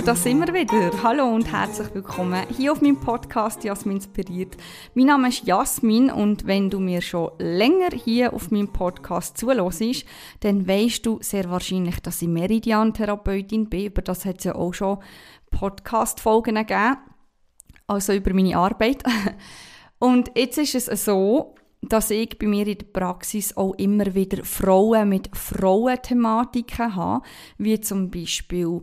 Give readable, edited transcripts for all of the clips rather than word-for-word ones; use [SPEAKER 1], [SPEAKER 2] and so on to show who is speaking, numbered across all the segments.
[SPEAKER 1] da sind wir wieder. Hallo und herzlich willkommen hier auf meinem Podcast «Jasmin inspiriert». Mein Name ist Jasmin und wenn du mir schon länger hier auf meinem Podcast zuhörst, dann weisst du sehr wahrscheinlich, dass ich Meridian-Therapeutin bin. Über das hat es ja auch schon Podcast-Folgen gegeben, also über meine Arbeit. Und jetzt ist es so, dass ich bei mir in der Praxis auch immer wieder Frauen mit Frauenthematiken habe, wie zum Beispiel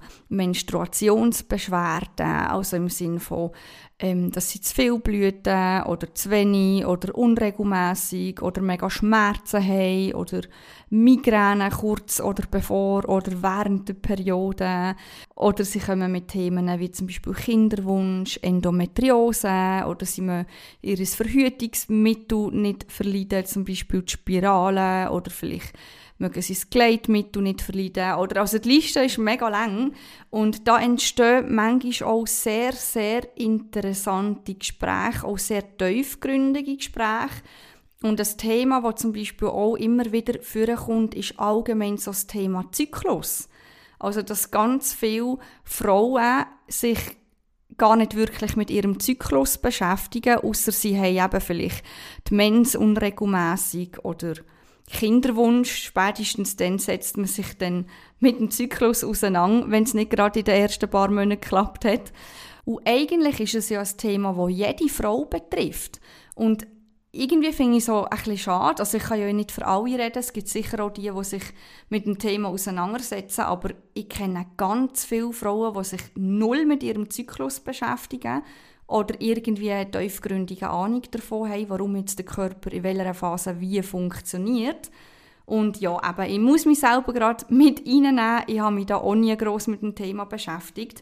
[SPEAKER 1] Menstruationsbeschwerden, also im Sinne von, dass sie zu viel blüten oder zu wenig oder unregelmässig oder mega Schmerzen haben oder Migräne kurz oder bevor oder während der Periode oder sie kommen mit Themen wie zum Beispiel Kinderwunsch, Endometriose oder sie mögen ihr Verhütungsmittel nicht verleiden, zum Beispiel die Spirale oder vielleicht mögen sie das Gleitmittel nicht verleiden. Oder, also die Liste ist mega lang und da entstehen manchmal auch sehr, sehr interessante Gespräche, auch sehr tiefgründige Gespräche. Und das Thema, das zum Beispiel auch immer wieder vorkommt, ist allgemein so das Thema Zyklus. Also, dass ganz viele Frauen sich gar nicht wirklich mit ihrem Zyklus beschäftigen, ausser sie haben eben vielleicht die Mens unregelmässig oder Kinderwunsch. Spätestens dann setzt man sich dann mit dem Zyklus auseinander, wenn es nicht gerade in den ersten paar Monaten geklappt hat. Und eigentlich ist es ja ein Thema, das jede Frau betrifft. Und irgendwie finde ich es so ein bisschen schade. Also ich kann ja nicht für alle reden. Es gibt sicher auch die sich mit dem Thema auseinandersetzen. Aber ich kenne ganz viele Frauen, die sich null mit ihrem Zyklus beschäftigen oder irgendwie eine tiefgründige Ahnung davon haben, warum jetzt der Körper in welcher Phase wie funktioniert. Und ja, eben, ich muss mich selber gerade mit reinnehmen. Ich habe mich da auch nie gross mit dem Thema beschäftigt.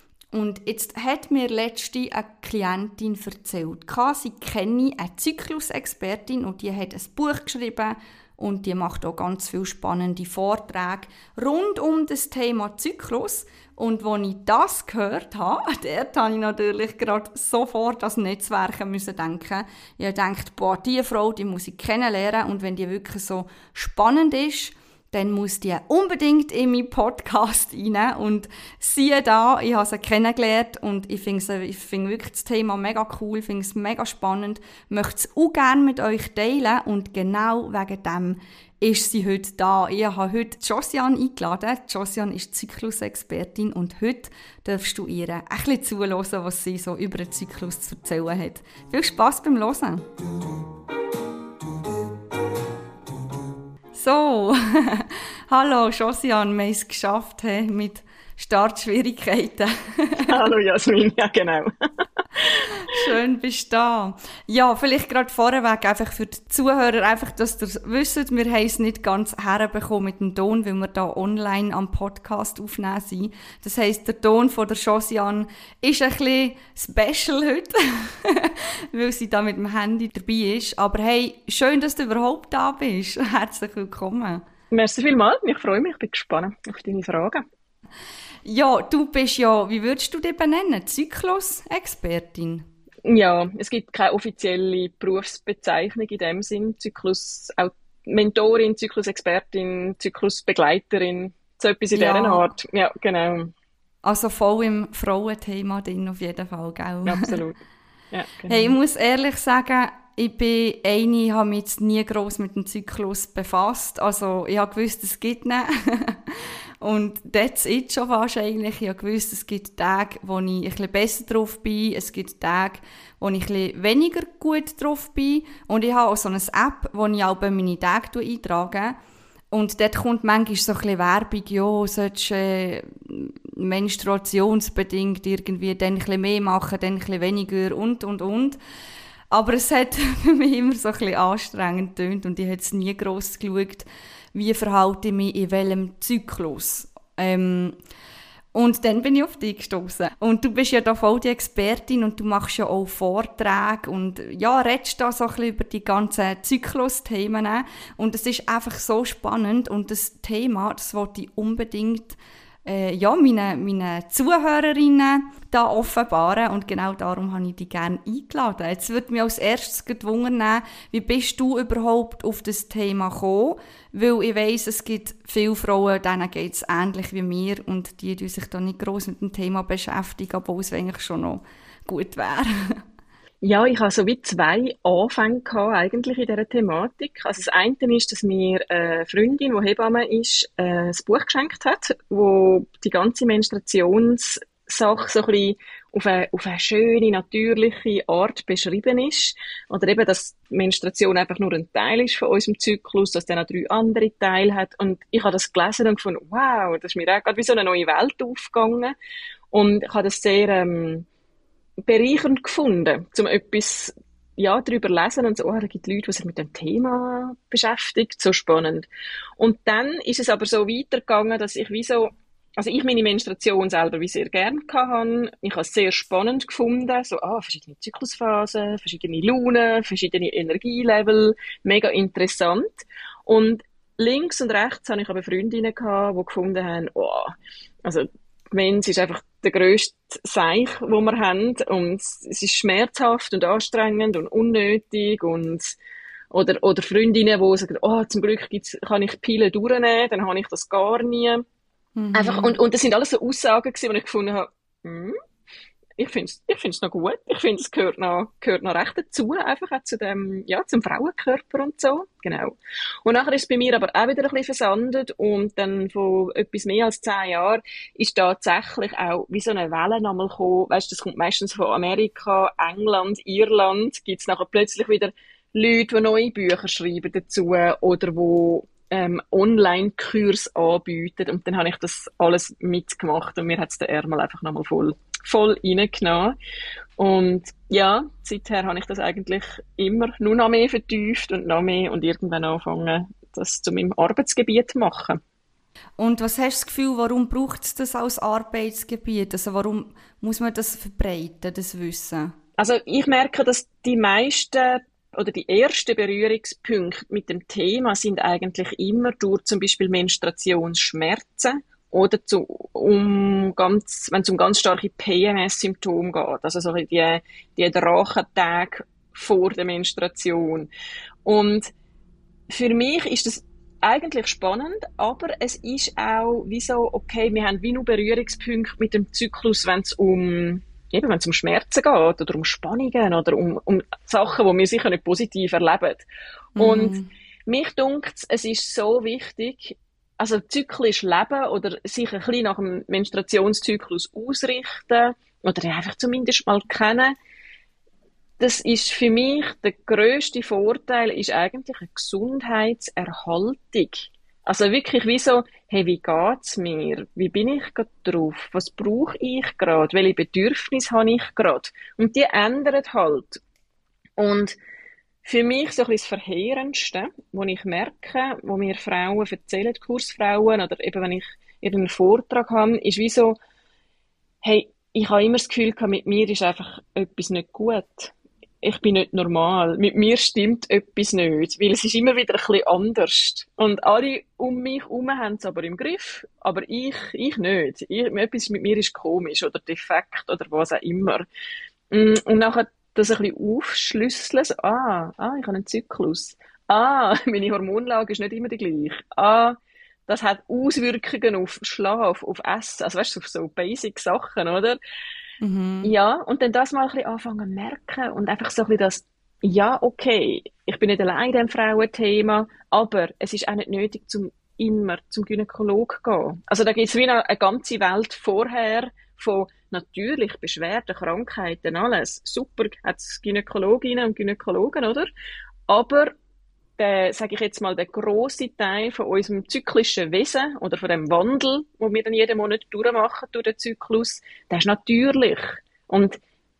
[SPEAKER 1] Und jetzt hat mir letzte eine Klientin erzählt, sie kenne eine Zyklusexpertin und die hat ein Buch geschrieben und die macht auch ganz viele spannende Vorträge rund um das Thema Zyklus. Und als ich das gehört habe, dort habe ich natürlich gerade sofort das Netzwerken müssen denken. Ich habe gedacht, diese Frau, die muss ich kennenlernen und wenn die wirklich so spannend ist, dann muss die unbedingt in meinen Podcast rein. Und siehe da, ich habe sie kennengelernt und ich finde wirklich das Thema mega cool, ich finde es mega spannend, möchte es auch gerne mit euch teilen und genau wegen dem ist sie heute da. Ich habe heute Josiane eingeladen. Josiane ist Zyklusexpertin und heute darfst du ihr ein bisschen zuhören, was sie so über den Zyklus zu erzählen hat. Viel Spass beim Hören! So, hallo Josiane, wir haben es geschafft mit Startschwierigkeiten.
[SPEAKER 2] Hallo Jasmin, ja genau.
[SPEAKER 1] Schön bist du da. Ja, vielleicht gerade vorweg, einfach für die Zuhörer, einfach, dass ihr wisst, wir haben es nicht ganz herbekommen mit dem Ton, weil wir da online am Podcast aufnehmen sind. Das heisst, der Ton von der Josiane ist ein bisschen special heute, weil sie da mit dem Handy dabei ist. Aber hey, schön, dass du überhaupt da bist. Herzlich willkommen.
[SPEAKER 2] Merci vielmals, ich freue mich, ich bin gespannt auf deine Fragen.
[SPEAKER 1] Ja, du bist ja, wie würdest du dich benennen? Zyklusexpertin?
[SPEAKER 2] Ja, es gibt keine offizielle Berufsbezeichnung in dem Sinn. Mentorin, Zyklusexpertin, Zyklusbegleiterin, so etwas in dieser Art. Ja, genau.
[SPEAKER 1] Also voll im Frauenthema drin auf jeden Fall, gell?
[SPEAKER 2] Absolut. Ja, genau.
[SPEAKER 1] Hey, ich muss ehrlich sagen, ich habe mich jetzt nie gross mit dem Zyklus befasst. Also ich habe gewusst, es gibt ihn. Und that's it schon fast eigentlich. Ich habe gewusst, es gibt Tage, wo ich ein bisschen besser drauf bin. Es gibt Tage, wo ich ein bisschen weniger gut drauf bin. Und ich habe auch so eine App, wo ich auch meine Tage eintrage. Und dort kommt manchmal so ein bisschen Werbung, ja, solltest menstruationsbedingt irgendwie dann ein bisschen mehr machen, dann ein bisschen weniger und. Aber es hat für mich immer so ein bisschen anstrengend getönt und ich habe jetzt nie gross geschaut, wie verhalte ich mich in welchem Zyklus. Und dann bin ich auf dich gestoßen. Und du bist ja da voll die Expertin und du machst ja auch Vorträge und ja, redest da so ein bisschen über die ganzen Zyklusthemen. Und es ist einfach so spannend und das Thema, das wollte ich unbedingt meinen Zuhörerinnen da offenbaren. Und genau darum habe ich dich gerne eingeladen. Jetzt würde mich als erstes wundern, wie bist du überhaupt auf das Thema gekommen? Weil ich weiss, es gibt viele Frauen, denen geht es ähnlich wie mir und die sich da nicht gross mit dem Thema beschäftigen, obwohl es eigentlich schon noch gut wäre.
[SPEAKER 2] Ja, ich hatte so wie zwei Anfänge gehabt, eigentlich in dieser Thematik. Also das eine ist, dass mir eine Freundin, die Hebamme ist, ein Buch geschenkt hat, wo die ganze Menstruationssache so ein bisschen auf eine schöne, natürliche Art beschrieben ist. Oder eben, dass die Menstruation einfach nur ein Teil ist von unserem Zyklus, dass der noch 3 andere Teile hat. Und ich habe das gelesen und gefunden, wow, das ist mir auch gerade wie so eine neue Welt aufgegangen. Und ich habe das sehr bereichernd gefunden, um etwas darüber zu lesen und so, da gibt es Leute, die sich mit dem Thema beschäftigt, so spannend. Und dann ist es aber so weitergegangen, dass ich ich meine Menstruation selber wie sehr gerne hatte. Ich habe es sehr spannend gefunden, so, verschiedene Zyklusphasen, verschiedene Launen, verschiedene Energielevel, mega interessant. Und links und rechts habe ich aber Freundinnen gehabt, die gefunden haben, also Mens ist einfach der grösste Seich, wo wir haben, und es ist schmerzhaft und anstrengend und unnötig oder Freundinnen, die sagen, zum Glück kann ich Pillen durchnehmen, dann habe ich das gar nie. Einfach, und das sind alles so Aussagen gewesen, wo ich gefunden habe, ich find's noch gut. Ich finde, es gehört noch recht dazu, einfach auch zu dem, zum Frauenkörper und so. Genau. Und nachher ist es bei mir aber auch wieder ein bisschen versandet und dann von etwas mehr als 10 Jahren ist tatsächlich auch wie so eine Welle nochmal gekommen. Weisst, das kommt meistens von Amerika, England, Irland, gibt's nachher plötzlich wieder Leute, die neue Bücher schreiben dazu oder wo Online-Kurs anbieten, und dann habe ich das alles mitgemacht und mir hat's den Ärmel einfach nochmal voll reingenommen. Und ja, seither habe ich das eigentlich immer nur noch mehr vertieft und noch mehr und irgendwann angefangen, das zu meinem Arbeitsgebiet zu machen.
[SPEAKER 1] Und was hast du das Gefühl, warum braucht es das als Arbeitsgebiet? Also warum muss man das verbreiten, das Wissen?
[SPEAKER 2] Also ich merke, dass die meisten oder die ersten Berührungspunkte mit dem Thema sind eigentlich immer durch zum Beispiel Menstruationsschmerzen oder wenn es um ganz starke PMS-Symptome geht, also so die Drachentage vor der Menstruation. Und für mich ist das eigentlich spannend, aber es ist auch wie so, okay, wir haben wie nur Berührungspunkte mit dem Zyklus, wenn es um Schmerzen geht oder um Spannungen oder um Sachen, die wir sicher nicht positiv erleben. Und mich dunkt es ist so wichtig, also zyklisch leben oder sich ein bisschen nach dem Menstruationszyklus ausrichten oder einfach zumindest mal kennen. Das ist für mich der grösste Vorteil, ist eigentlich eine Gesundheitserhaltung. Also wirklich wie so, hey, wie geht's mir? Wie bin ich gerade drauf? Was brauche ich gerade? Welche Bedürfnisse habe ich gerade? Und die ändern halt. Und für mich so ein bisschen das Verheerendste, was ich merke, wo mir Frauen erzählen, Kursfrauen, oder eben wenn ich irgendeinen Vortrag habe, ist wie so, hey, ich habe immer das Gefühl gehabt, mit mir ist einfach etwas nicht gut. Ich bin nicht normal. Mit mir stimmt etwas nicht, weil es ist immer wieder ein bisschen anders. Und alle um mich herum haben es aber im Griff, aber ich nicht. Etwas mit mir ist komisch oder defekt oder was auch immer. Und nachher das ein bisschen aufschlüsseln, so, ich habe einen Zyklus. Meine Hormonlage ist nicht immer die gleiche. Das hat Auswirkungen auf Schlaf, auf Essen, also weißt du, auf so basic Sachen, oder? Ja, und dann das mal ein bisschen anfangen zu merken und einfach so ein bisschen okay, ich bin nicht allein in diesem Frauenthema, aber es ist auch nicht nötig, immer zum Gynäkologen zu gehen. Also da gibt es wie eine ganze Welt vorher von natürlich Beschwerden, Krankheiten, alles. Super, hat es Gynäkologinnen und Gynäkologen, oder? Aber sage ich jetzt mal, der grosse Teil von unserem zyklischen Wesen oder von dem Wandel, wo wir dann jeden Monat durchmachen durch den Zyklus, der ist natürlich. Und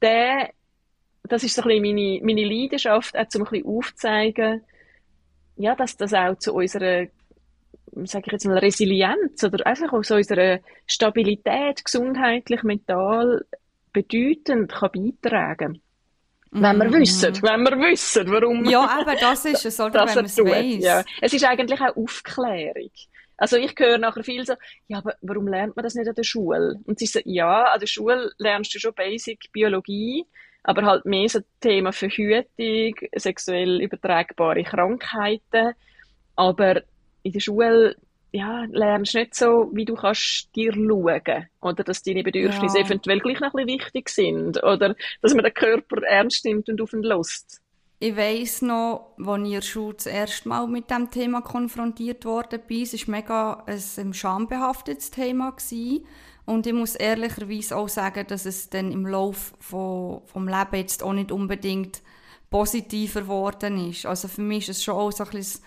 [SPEAKER 2] das ist so ein bisschen meine Leidenschaft, auch um ein bisschen aufzuzeigen, ja, dass das auch zu unserer, sage ich jetzt mal, Resilienz oder einfach auch zu unserer Stabilität, gesundheitlich, mental, bedeutend kann beitragen. Wenn wir wissen, warum.
[SPEAKER 1] Ja, aber das ist es, oder? Wenn man es weiss.
[SPEAKER 2] Ja. Es ist eigentlich auch Aufklärung. Also ich höre nachher viel so, ja, aber warum lernt man das nicht an der Schule? Und sie sagen, ja, an der Schule lernst du schon Basic Biologie, aber halt mehr so Thema Verhütung, sexuell übertragbare Krankheiten. Aber in der Schule, ja, lernst du nicht so, wie du kannst dir schauen. Oder dass deine Bedürfnisse
[SPEAKER 1] Ja.
[SPEAKER 2] eventuell gleich noch ein bisschen wichtig sind. Oder dass man den Körper ernst nimmt und auf ihn lässt.
[SPEAKER 1] Ich weiss noch, als ich in der Schule das erste Mal mit diesem Thema konfrontiert worden bin, es war mega ein schambehaftetes Thema gewesen. Und ich muss ehrlicherweise auch sagen, dass es dann im Laufe vom Leben jetzt auch nicht unbedingt positiver geworden ist. Also für mich ist es schon auch so ein bisschen,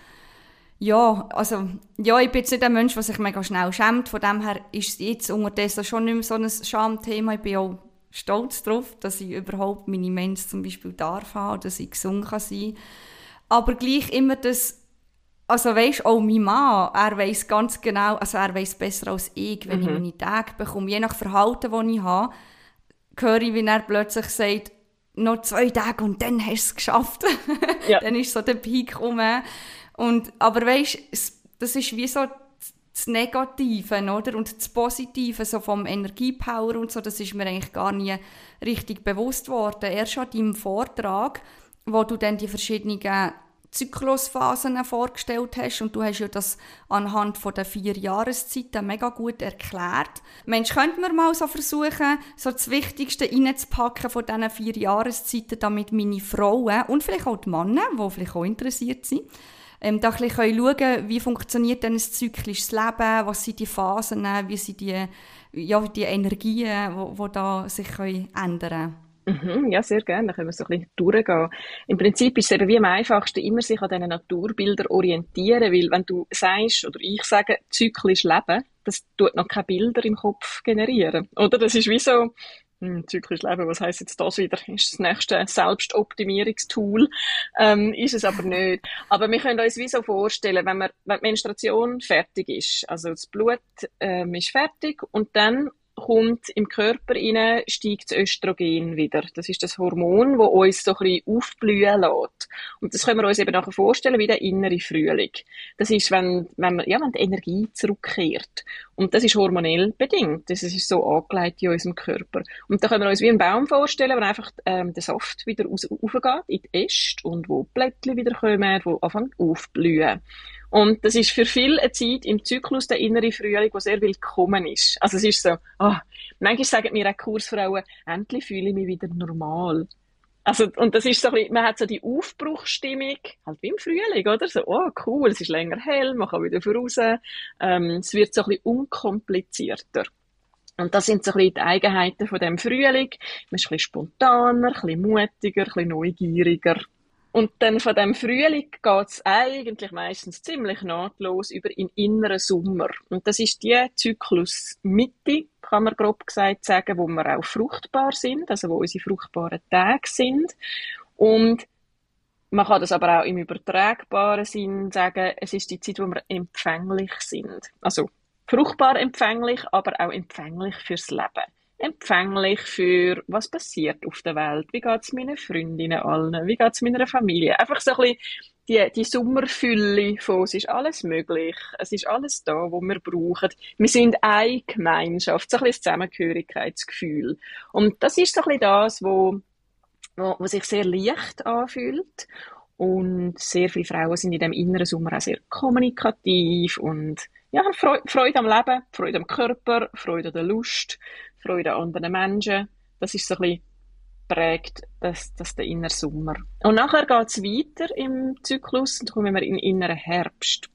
[SPEAKER 1] ja, also, ja, ich bin jetzt nicht ein Mensch, der sich mega schnell schämt. Von dem her ist es jetzt unterdessen schon nicht mehr so ein Schamthema. Ich bin auch stolz darauf, dass ich überhaupt meine Mens zum Beispiel darf haben, dass ich gesund kann sein. Aber gleich immer das, also weisst, auch mein Mann, er weiss ganz genau, also er weiss besser als ich, wenn ich meine Tage bekomme. Je nach Verhalten, das ich habe, höre ich, wie er plötzlich sagt, noch 2 Tage und dann hast du es geschafft.
[SPEAKER 2] Ja.
[SPEAKER 1] Dann ist so der Peak rum. Aber weisst, das ist wie so das Negative, oder? Und das Positive, so vom Energiepower und so, das ist mir eigentlich gar nie richtig bewusst worden. Erst an deinem Vortrag, wo du dann die verschiedenen Zyklusphasen vorgestellt hast, und du hast ja das anhand von den 4 Jahreszeiten mega gut erklärt. Mensch, könnten wir mal so versuchen, so das Wichtigste reinzupacken von diesen 4 Jahreszeiten, damit meine Frauen und vielleicht auch die Männer, die vielleicht auch interessiert sind, da ein bisschen schauen können, wie funktioniert denn ein zyklisches Leben, was sind die Phasen, wie sind die Energien, die da sich ändern können.
[SPEAKER 2] Ja, sehr gerne. Da können wir so ein bisschen durchgehen. Im Prinzip ist es eben wie am einfachsten, immer sich an diesen Naturbildern orientieren, weil wenn du sagst, oder ich sage, zyklisch leben, das tut noch keine Bilder im Kopf generieren. Oder? Das ist wie so, zyklisch leben, was heisst jetzt das wieder? Ist das nächste Selbstoptimierungstool? Ist es aber nicht. Aber wir können uns wie so vorstellen, wenn die Menstruation fertig ist, also das Blut ist fertig und dann kommt im Körper rein, steigt das Östrogen wieder. Das ist das Hormon, das uns so ein bisschen aufblühen lässt. Und das können wir uns eben nachher vorstellen wie der innere Frühling. Das ist, wenn die Energie zurückkehrt. Und das ist hormonell bedingt. Das ist so angelegt in unserem Körper. Und da können wir uns wie einen Baum vorstellen, wo einfach der Saft wieder raufgeht in die Äste und wo die Blättchen wieder kommen, die anfangen aufblühen. Und das ist für viele eine Zeit im Zyklus, der innere Frühling, der sehr willkommen ist. Also es ist so, manchmal sagen mir auch Kursfrauen, endlich fühle ich mich wieder normal. Also, und das ist so ein bisschen, man hat so die Aufbruchsstimmung, halt wie im Frühling, oder? So, cool, es ist länger hell, man kann wieder voraus. Es wird so ein bisschen unkomplizierter. Und das sind so ein bisschen die Eigenheiten von dem Frühling. Man ist ein bisschen spontaner, ein bisschen mutiger, ein bisschen neugieriger. Und dann von dem Frühling geht's eigentlich meistens ziemlich nahtlos über in den inneren Sommer. Und das ist die Zyklusmitte, kann man grob gesagt sagen, wo wir auch fruchtbar sind, also wo unsere fruchtbaren Tage sind. Und man kann das aber auch im übertragbaren Sinn sagen, es ist die Zeit, wo wir empfänglich sind. Also fruchtbar empfänglich, aber auch empfänglich fürs Leben. Empfänglich für, was passiert auf der Welt, wie geht's meinen Freundinnen allen, wie geht's meiner Familie. Einfach so ein bisschen die Sommerfülle von, es ist alles möglich, es ist alles da, was wir brauchen. Wir sind eine Gemeinschaft, so ein bisschen das Zusammengehörigkeitsgefühl. Und das ist so ein bisschen das, wo sich sehr leicht anfühlt. Und sehr viele Frauen sind in dem inneren Sommer auch sehr kommunikativ und ja, Freude am Leben, Freude am Körper, Freude an der Lust, Freude an anderen Menschen. Das ist so ein bisschen prägt das der innere Sommer. Und nachher geht's weiter im Zyklus und kommen wir in den inneren Herbst.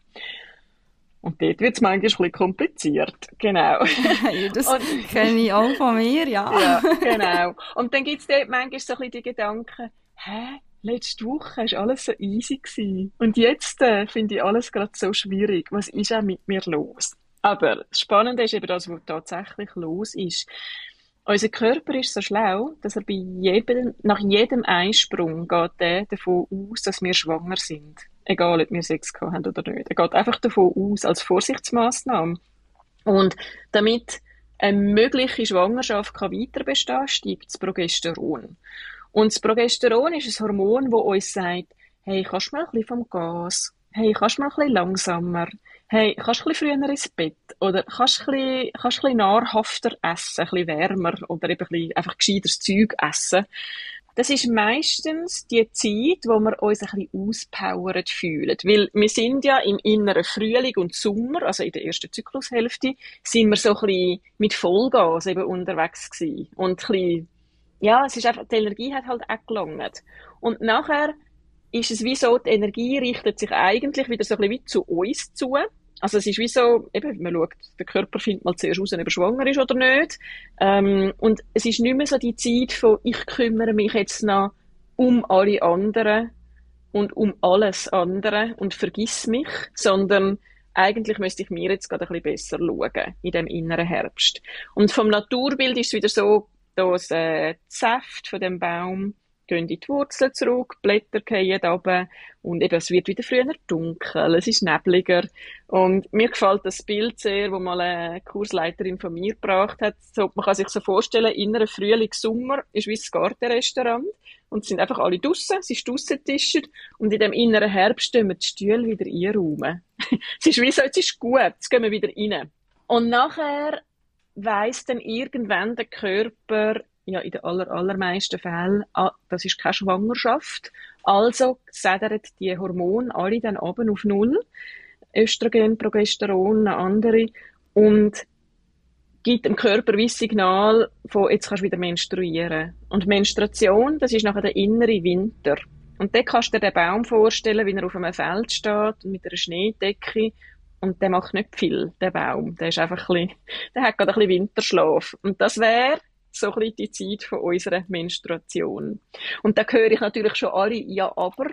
[SPEAKER 2] Und dort wird's manchmal ein bisschen kompliziert. Genau.
[SPEAKER 1] Ja, das kenne ich auch von mir, ja.
[SPEAKER 2] Ja, genau. Und dann gibt's dort manchmal so ein bisschen die Gedanken, letzte Woche war alles so easy gewesen. Und jetzt finde ich alles gerade so schwierig. Was ist auch mit mir los? Aber das Spannende ist eben das, was tatsächlich los ist. Unser Körper ist so schlau, dass er nach jedem Einsprung geht er davon aus, dass wir schwanger sind. Egal, ob wir Sex gehabt haben oder nicht. Er geht einfach davon aus, als Vorsichtsmaßnahme. Und damit eine mögliche Schwangerschaft weiter bestehen kann, steigt das Progesteron. Und das Progesteron ist ein Hormon, das uns sagt, hey, kannst du mal ein bisschen vom Gas? hey, kannst du mal ein bisschen langsamer? Hey, kannst du ein bisschen früher ins Bett? Oder kannst du ein bisschen nahrhafter essen, ein bisschen wärmer oder eben ein bisschen einfach gescheiteres Zeug essen? Das ist meistens die Zeit, wo wir uns ein bisschen auspowert fühlen. Weil wir sind ja im inneren Frühling und Sommer, also in der ersten Zyklushälfte, sind wir so ein bisschen mit Vollgas eben unterwegs gewesen. Und ein bisschen, ja, es ist einfach, die Energie hat halt auch gelangt. Und nachher ist es wie so, die Energie richtet sich eigentlich wieder so ein bisschen wie zu uns zu. Also es ist wie so, eben, man schaut, der Körper findet mal zuerst raus, ob er schwanger ist oder nicht. Und es ist nicht mehr so die Zeit von, ich kümmere mich jetzt noch um alle anderen und um alles andere und vergiss mich, sondern eigentlich müsste ich mir jetzt gerade ein bisschen besser schauen in dem inneren Herbst. Und vom Naturbild ist es wieder so, dass die Säfte von dem Baum gehen in die Wurzeln zurück, die Blätter fallen runter und eben, es wird wieder früher dunkel, es ist nebliger. Und mir gefällt das Bild sehr, wo mal eine Kursleiterin von mir gebracht hat. So, man kann sich so vorstellen, innerer Frühling, Sommer ist wie das Gartenrestaurant und es sind einfach alle draussen, es ist draussen und in dem inneren Herbst stehen wir die Stühle wieder einräumen. Es ist wie so, jetzt ist gut, jetzt gehen wir wieder rein. Und nachher weiss dann irgendwann der Körper, ja, in den allermeisten Fällen, das ist keine Schwangerschaft. Also sedern die Hormone alle dann runter auf Null. Östrogen, Progesteron, andere. Und gibt dem Körper wie Signal von, jetzt kannst du wieder menstruieren. Und Menstruation, das ist nachher der innere Winter. Und dann kannst du dir den Baum vorstellen, wie er auf einem Feld steht, mit einer Schneedecke. Und der macht nicht viel, der Baum. Der ist einfach ein bisschen, der hat gerade ein bisschen Winterschlaf. Und das wäre so ein bisschen die Zeit von unserer Menstruation. Und da höre ich natürlich schon alle «Ja, aber»,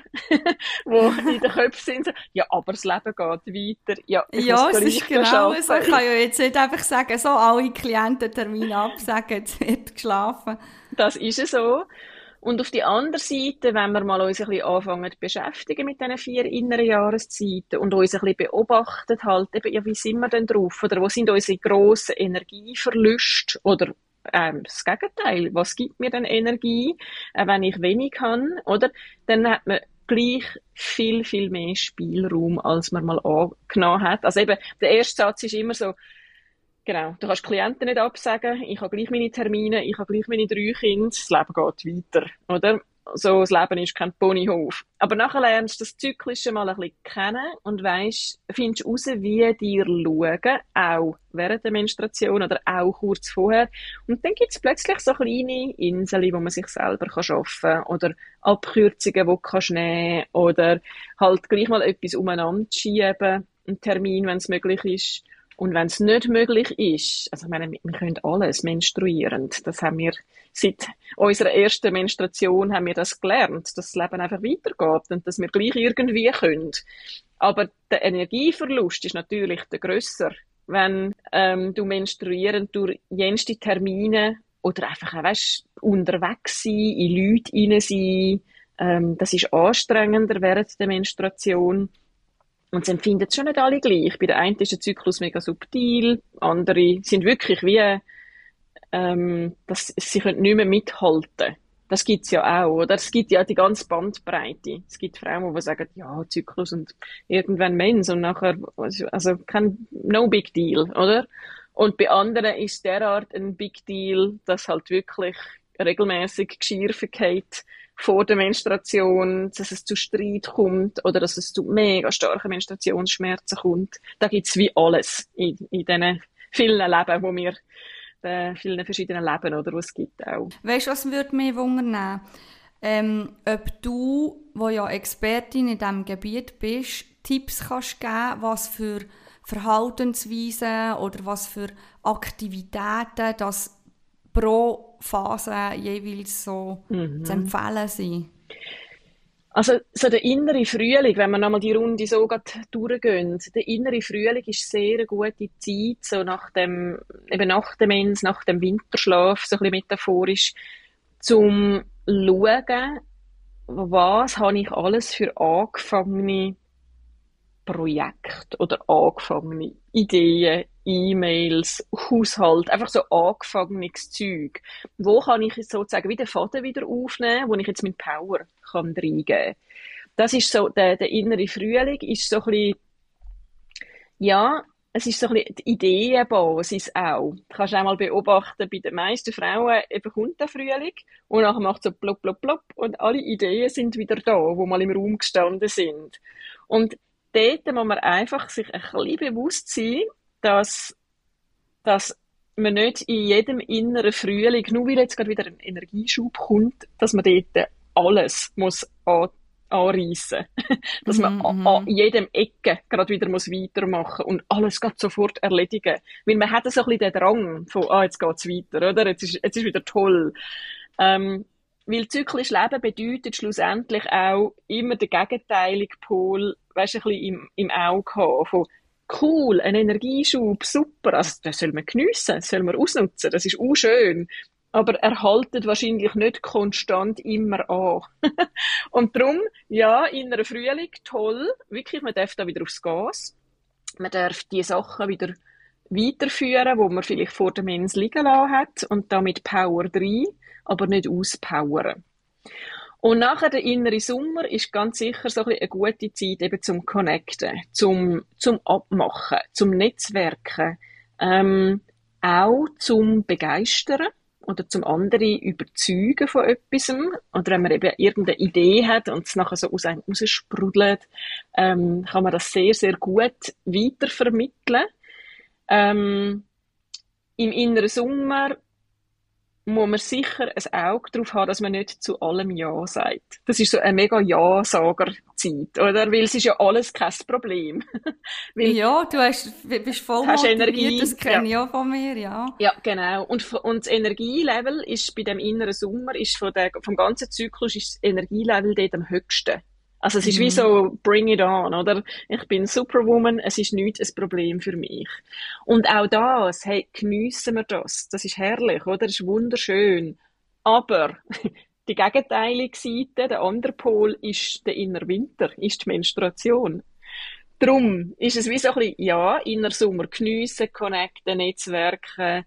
[SPEAKER 2] wo in den Köpfen sind, so, «Ja, aber das Leben geht weiter». Ja, ich
[SPEAKER 1] Ja,
[SPEAKER 2] muss
[SPEAKER 1] es
[SPEAKER 2] gleich
[SPEAKER 1] ist genau
[SPEAKER 2] arbeiten.
[SPEAKER 1] so. Ich kann ja jetzt nicht einfach sagen, so alle Kliententermine absagen, jetzt wird geschlafen.
[SPEAKER 2] Das ist es so. Und auf die andere Seite, wenn wir mal uns ein bisschen anfangen zu beschäftigen mit diesen 4 inneren Jahreszeiten und uns ein bisschen beobachten, halt eben, ja, wie sind wir denn drauf? Oder wo sind unsere grossen Energieverluste? Oder das Gegenteil, was gibt mir denn Energie, wenn ich wenig habe? Oder? Dann hat man gleich viel, viel mehr Spielraum, als man mal angenommen hat. Also eben, der erste Satz ist immer so, genau, du kannst Klienten nicht absagen, ich habe gleich meine Termine, ich habe gleich meine 3 Kinder, das Leben geht weiter, oder? So, das Leben ist kein Ponyhof. Aber nachher lernst du das Zyklische mal ein bisschen kennen und findest raus, wie dir schauen, auch während der Menstruation oder auch kurz vorher. Und dann gibt's plötzlich so kleine Inseln, wo man sich selber schaffen kann oder Abkürzungen, die du kannst nehmen oder halt gleich mal etwas umeinander schieben, einen Termin, wenn es möglich ist. Und wenn es nicht möglich ist, also ich meine, wir können alles menstruierend. Das haben wir seit unserer ersten Menstruation haben wir das gelernt, dass das Leben einfach weitergeht und dass wir gleich irgendwie können. Aber der Energieverlust ist natürlich der grösser, wenn du menstruierend durch jenste Termine oder einfach auch, weisst, unterwegs sein, in Leute hinein sein, das ist anstrengender während der Menstruation. Und es empfinden schon nicht alle gleich. Bei der einen ist der Zyklus mega subtil, andere sind wirklich wie, sie können nicht mehr mithalten. Das gibt's ja auch, oder? Es gibt ja die ganze Bandbreite. Es gibt Frauen, die sagen, ja, Zyklus und irgendwann Mens und nachher, also no big deal, oder? Und bei anderen ist derart ein Big Deal, dass halt wirklich regelmäßig Geschirr vergeht vor der Menstruation, dass es zu Streit kommt oder dass es zu mega starken Menstruationsschmerzen kommt. Da gibt's wie alles in diesen vielen Leben, wo wir, vielen verschiedenen Leben, oder, was es gibt auch.
[SPEAKER 1] Weißt du, was würde mich wundern? Ob du, wo ja Expertin in diesem Gebiet bist, Tipps kannst geben, was für Verhaltensweisen oder was für Aktivitäten das pro Phase jeweils so zu empfehlen sind?
[SPEAKER 2] Also, so der innere Frühling, wenn wir nochmal die Runde so grad durchgehen, der innere Frühling ist sehr eine gute Zeit, so nach dem Mens, nach dem Winterschlaf, so ein bisschen metaphorisch, zum schauen, was habe ich alles für angefangene Projekte oder angefangene Ideen, E-Mails, Haushalt, einfach so angefangenes Zeug. Wo kann ich jetzt sozusagen wieder Faden wieder aufnehmen, wo ich jetzt mit Power kann reingeben? das ist so, der innere Frühling ist so ein bisschen, ja, es ist so ein bisschen die Ideenbasis auch. Du kannst auch mal beobachten, bei den meisten Frauen eben kommt der Frühling und nachher macht es so plopp, plopp, plopp und alle Ideen sind wieder da, wo mal im Raum gestanden sind. Und dort muss man einfach sich ein bisschen bewusst sein, dass man nicht in jedem inneren Frühling, nur weil jetzt gerade wieder ein Energieschub kommt, dass man dort alles muss anreissen. Dass man an jedem Ecke gerade wieder muss weitermachen und alles gerade sofort erledigen. Weil man hat so ein bisschen den Drang von, jetzt geht's weiter, oder? Jetzt ist wieder toll. Weil zyklisch Leben bedeutet schlussendlich auch immer den gegenteiligen Pol, weißt du, ein bisschen im Auge haben. Von, cool, ein Energieschub, super, also das soll man geniessen, das soll man ausnutzen, das ist auch schön. Aber er haltet wahrscheinlich nicht konstant immer an. Und darum, ja, innerer Frühling, toll, wirklich, man darf da wieder aufs Gas. Man darf die Sachen wieder weiterführen, wo man vielleicht vor der Mens liegen lassen hat und damit Power rein, aber nicht auspowern. Und nachher der innere Sommer ist ganz sicher so ein bisschen eine gute Zeit eben zum Connecten, zum Abmachen, zum Netzwerken, auch zum Begeistern oder zum anderen überzeugen von etwas. Oder wenn man eben irgendeine Idee hat und es nachher so aus einem raussprudelt, kann man das sehr, sehr gut weitervermitteln. Im inneren Sommer muss man sicher ein Auge darauf haben, dass man nicht zu allem Ja sagt. Das ist so eine mega Ja-Sager-Zeit, oder? Weil es ist ja alles kein Problem. Weil
[SPEAKER 1] Ja, bist voll
[SPEAKER 2] hast
[SPEAKER 1] motiviert,
[SPEAKER 2] Energie,
[SPEAKER 1] das kenne ich auch von mir, ja.
[SPEAKER 2] ja, genau. Und das Energielevel ist bei dem inneren Sommer, ist vom ganzen Zyklus, ist das Energielevel dort am höchsten. Also es ist wie so, bring it on, oder? Ich bin Superwoman, es ist nichts ein Problem für mich. Und auch das, hey, geniessen wir das. Das ist herrlich, oder? Das ist wunderschön. Aber die gegenteilige Seite, der andere Pol, ist der innere Winter, ist die Menstruation. Drum ist es wie so ein bisschen, ja, inner Sommer geniessen, connecten, Netzwerken,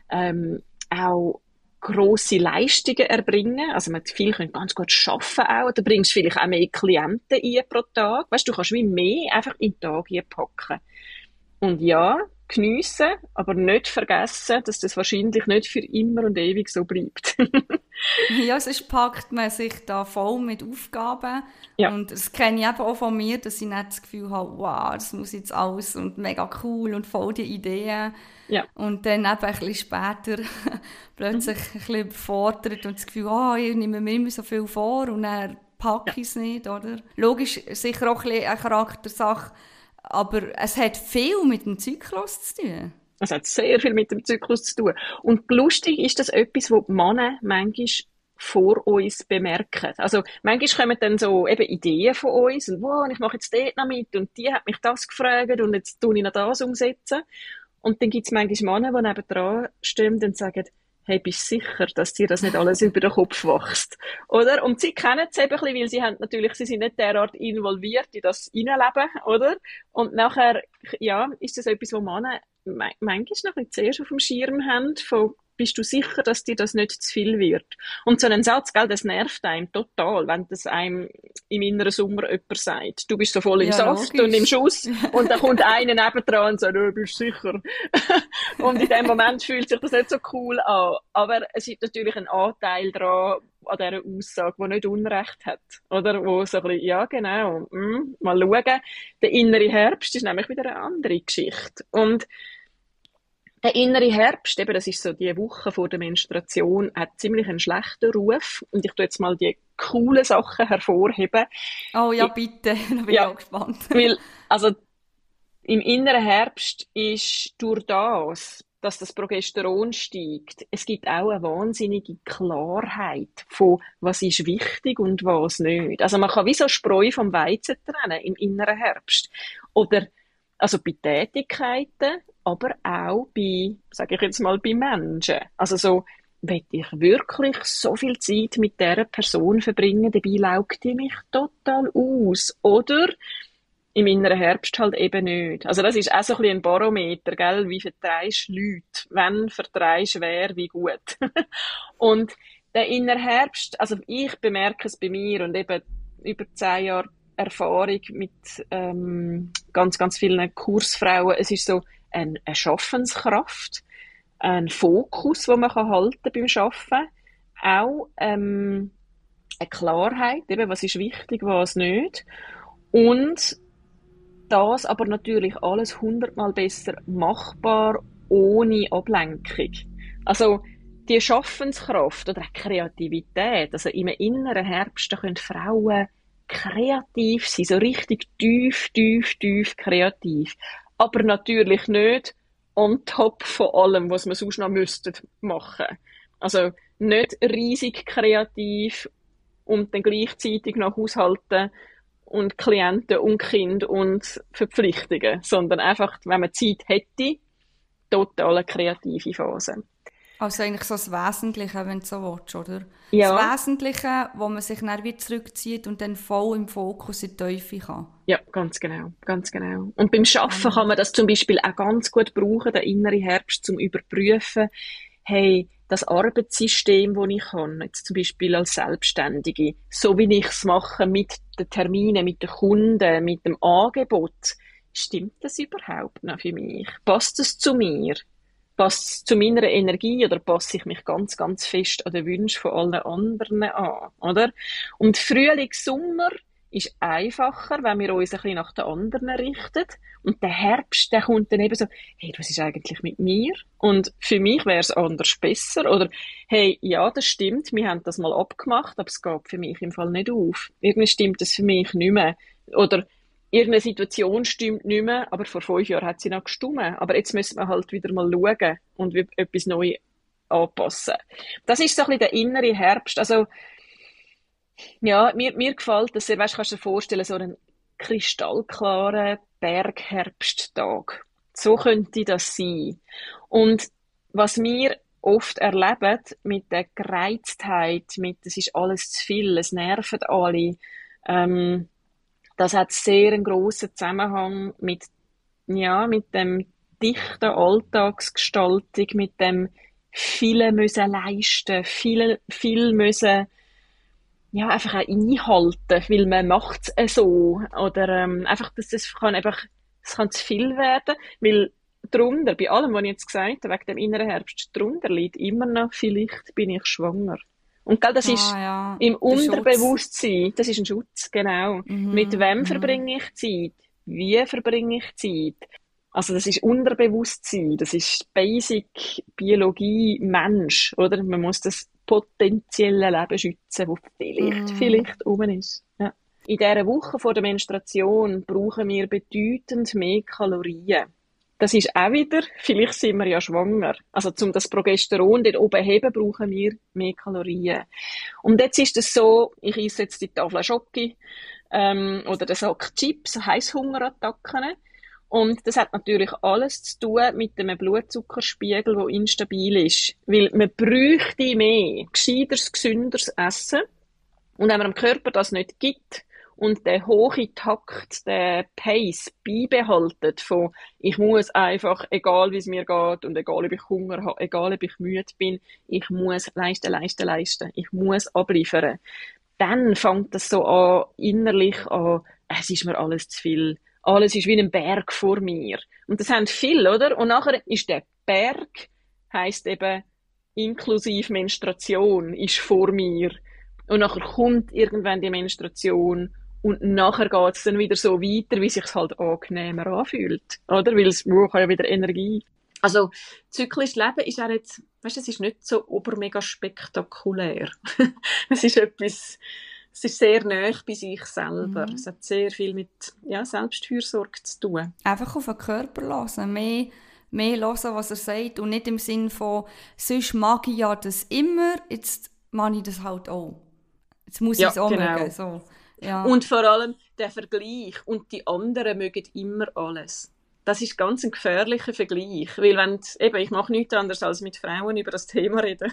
[SPEAKER 2] auch grosse Leistungen erbringen. Also, viele können ganz gut arbeiten auch. Da bringst du vielleicht auch mehr Klienten ein pro Tag. Weißt du, kannst wie mehr einfach in den Tag packen. Und ja, geniessen, aber nicht vergessen, dass das wahrscheinlich nicht für immer und ewig so bleibt.
[SPEAKER 1] Ja, sonst packt man sich da voll mit Aufgaben.
[SPEAKER 2] Ja.
[SPEAKER 1] Und das kenne ich eben auch von mir, dass ich nicht das Gefühl habe, wow, das muss jetzt alles und mega cool und voll die Ideen.
[SPEAKER 2] Ja.
[SPEAKER 1] Und dann eben ein bisschen später plötzlich ein bisschen überfordert und das Gefühl, ich nehme mir immer so viel vor und dann packe ich es nicht, oder? Logisch, sicher auch ein bisschen eine Charaktersache, aber es hat viel mit dem Zyklus zu tun.
[SPEAKER 2] Es hat sehr viel mit dem Zyklus zu tun. Und lustig ist das etwas, was die Männer manchmal vor uns bemerken. Also manchmal kommen dann so eben Ideen von uns und wow, ich mache jetzt dort noch mit und die hat mich das gefragt und jetzt tue ich noch das umsetzen. Und dann gibt es manchmal Männer, die nebendran stehen und sagen, hey, bist du sicher, dass dir das nicht alles über den Kopf wächst? Oder? Und sie kennen es eben ein bisschen, weil sie sind nicht derart involviert in das Innenleben, oder? Und nachher, ja, ist das etwas, wo Männer manchmal noch ein bisschen zuerst auf dem Schirm haben, von, bist du sicher, dass dir das nicht zu viel wird? Und so ein Satz, gell, das nervt einem total, wenn das einem im inneren Sommer jemand sagt. Du bist so voll im Saft und im Schuss und dann kommt einer nebendran und sagt, bist du sicher? Und in dem Moment fühlt sich das nicht so cool an. Aber es ist natürlich ein Anteil daran, an dieser Aussage, die nicht Unrecht hat. Oder? Wo so ein bisschen, ja genau, mal schauen. Der innere Herbst ist nämlich wieder eine andere Geschichte. Und der innere Herbst, eben, das ist so die Woche vor der Menstruation, hat ziemlich einen schlechten Ruf. Und ich tue jetzt mal die coolen Sachen hervorheben.
[SPEAKER 1] Oh ja, bitte, da bin ich auch gespannt.
[SPEAKER 2] Weil, also, im inneren Herbst ist durch das, dass das Progesteron steigt, es gibt auch eine wahnsinnige Klarheit von, was ist wichtig und was nicht. Also man kann wie so Spreu vom Weizen trennen im inneren Herbst. Oder, also bei Tätigkeiten, aber auch bei, sage ich jetzt mal, bei Menschen. Also so, will ich wirklich so viel Zeit mit dieser Person verbringen, dabei laugt die mich total aus. Oder im inneren Herbst halt eben nicht. Also das ist auch so ein bisschen ein Barometer, gell? Wie vertreibst du Leute? Wenn vertreibst wer, wie gut? Und der innere Herbst, also ich bemerke es bei mir und eben über 10 Jahre Erfahrung mit ganz, ganz vielen Kursfrauen. Es ist so eine Schaffenskraft, ein Fokus, den man halten kann beim Arbeiten. Auch eine Klarheit, eben, was ist wichtig, was nicht. Und das aber natürlich alles 100-mal besser machbar, ohne Ablenkung. Also die Schaffenskraft oder auch Kreativität, also im inneren Herbst, da können Frauen kreativ sein, so richtig tief, tief, tief kreativ. Aber natürlich nicht on top von allem, was man sonst noch müsste machen. Also nicht riesig kreativ und dann gleichzeitig noch haushalten und Klienten und Kind und Verpflichtungen, sondern einfach, wenn man Zeit hätte, total eine kreative Phase.
[SPEAKER 1] Also eigentlich so das Wesentliche, wenn du so willst, oder?
[SPEAKER 2] Ja.
[SPEAKER 1] Das Wesentliche, wo man sich dann wieder zurückzieht und dann voll im Fokus in die Teufel kann.
[SPEAKER 2] Ja, ganz genau, ganz genau. Und beim Arbeiten kann man das zum Beispiel auch ganz gut brauchen, den inneren Herbst, zum überprüfen, hey, das Arbeitssystem, das ich habe, jetzt zum Beispiel als Selbstständige, so wie ich es mache mit den Terminen, mit den Kunden, mit dem Angebot, stimmt das überhaupt noch für mich? Passt es zu mir? Passt es zu meiner Energie oder passe ich mich ganz, ganz fest an den Wünschen von allen anderen an, oder? Und Frühling, Sommer ist einfacher, wenn wir uns ein bisschen nach den anderen richten. Und der Herbst, der kommt dann eben so, hey, was ist eigentlich mit mir? Und für mich wäre es anders besser. Oder, hey, ja, das stimmt, wir haben das mal abgemacht, aber es geht für mich im Fall nicht auf. Irgendwie stimmt das für mich nicht mehr. Oder, irgendeine Situation stimmt nicht mehr, aber vor 5 Jahren hat sie noch gestimmt. Aber jetzt müssen wir halt wieder mal schauen und etwas neu anpassen. Das ist so ein bisschen der innere Herbst. Also, ja, mir gefällt das sehr. Weißt, kannst du dir vorstellen, so einen kristallklaren Bergherbsttag. So könnte das sein. Und was wir oft erleben mit der Gereiztheit, mit, es ist alles zu viel, es nervt alle, das hat sehr einen grossen Zusammenhang mit, ja, mit dem dichten Alltagsgestaltung, mit dem viele müssen leisten, viel müssen, ja, einfach auch einhalten, weil man macht es so. Oder einfach, dass das kann einfach, es kann zu viel werden, weil drunter, bei allem, was ich jetzt gesagt habe, wegen dem inneren Herbst, drunter liegt immer noch, vielleicht bin ich schwanger. Und gell, das ist
[SPEAKER 1] ja,
[SPEAKER 2] im
[SPEAKER 1] der Schutz.
[SPEAKER 2] Unterbewusstsein, das ist ein Schutz, genau. Mit wem verbringe ich Zeit? Wie verbringe ich Zeit? Also das ist Unterbewusstsein, das ist Basic Biologie Mensch, oder? Man muss das potenzielle Leben schützen, das vielleicht oben ist. Ja. In dieser Woche vor der Menstruation brauchen wir bedeutend mehr Kalorien. Das ist auch wieder, vielleicht sind wir ja schwanger. Also um das Progesteron dort oben zu heben, brauchen wir mehr Kalorien. Und jetzt ist es so, ich esse jetzt die Tafel Schoki oder den Sack Chips, Heisshungerattacken. Und das hat natürlich alles zu tun mit einem Blutzuckerspiegel, der instabil ist. Weil man bräuchte mehr, gescheiteres, gesünderes Essen. Und wenn man dem Körper das nicht gibt und den hohen Takt, den Pace beibehaltet von, ich muss einfach, egal wie es mir geht und egal ob ich Hunger habe, egal ob ich müde bin, ich muss leisten, ich muss abliefern. Dann fängt das so an, innerlich an, es ist mir alles zu viel. Alles ist wie ein Berg vor mir. Und das haben viele, oder? Und nachher ist der Berg, heisst eben, inklusive Menstruation, ist vor mir. Und nachher kommt irgendwann die Menstruation und nachher geht es dann wieder so weiter, wie sich's halt angenehmer anfühlt. Oder? Weil es braucht ja wieder Energie. Also, zyklisches Leben ist auch nicht, weißt du, es ist nicht so obermega spektakulär. Es ist etwas, es ist sehr nahe bei sich selber. Es hat sehr viel mit Selbstfürsorge zu tun.
[SPEAKER 1] Einfach auf den Körper hören, mehr hören, was er sagt und nicht im Sinn von, sonst mag ich ja das immer, jetzt mache ich das halt auch. Jetzt muss ich es auch mögen. So. Ja.
[SPEAKER 2] Und vor allem der Vergleich und die anderen mögen immer alles. Das ist ganz ein gefährlicher Vergleich, weil ich mache nichts anderes als mit Frauen über das Thema reden.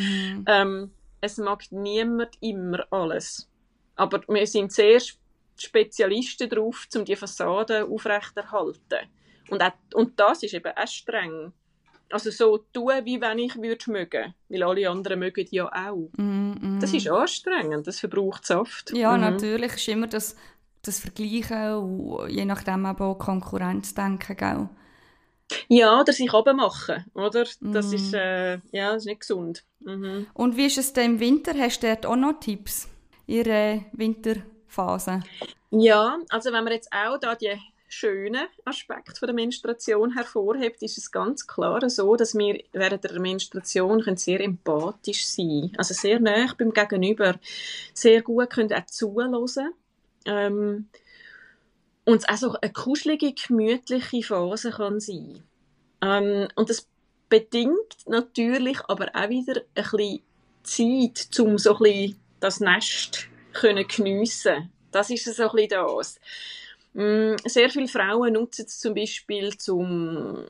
[SPEAKER 2] Es mag niemand immer alles. Aber wir sind sehr Spezialisten darauf, um die Fassade aufrechterhalten. Und das ist eben auch streng. Also so tun, wie wenn ich würde mögen. Weil alle anderen mögen ja auch. Das ist anstrengend, das verbraucht Saft.
[SPEAKER 1] Ja, natürlich ist immer das das Vergleichen und je nachdem eben auch Konkurrenzdenken, gell?
[SPEAKER 2] Ja, oder sich runtermachen, oder? Das ist, das ist nicht gesund. Mhm.
[SPEAKER 1] Und wie ist es denn im Winter? Hast du dort auch noch Tipps in der Winterphase?
[SPEAKER 2] Ja, also wenn man jetzt auch da die schönen Aspekte von der Menstruation hervorhebt, ist es ganz klar so, dass wir während der Menstruation sehr empathisch sein können. Also sehr nah beim Gegenüber, sehr gut können auch zuhören. Und es auch so eine kuschelige, gemütliche Phase kann sein. Und das bedingt natürlich aber auch wieder ein bisschen Zeit, um so ein bisschen das Nest geniessen. Das ist so ein bisschen das. Sehr viele Frauen nutzen es zum Beispiel zum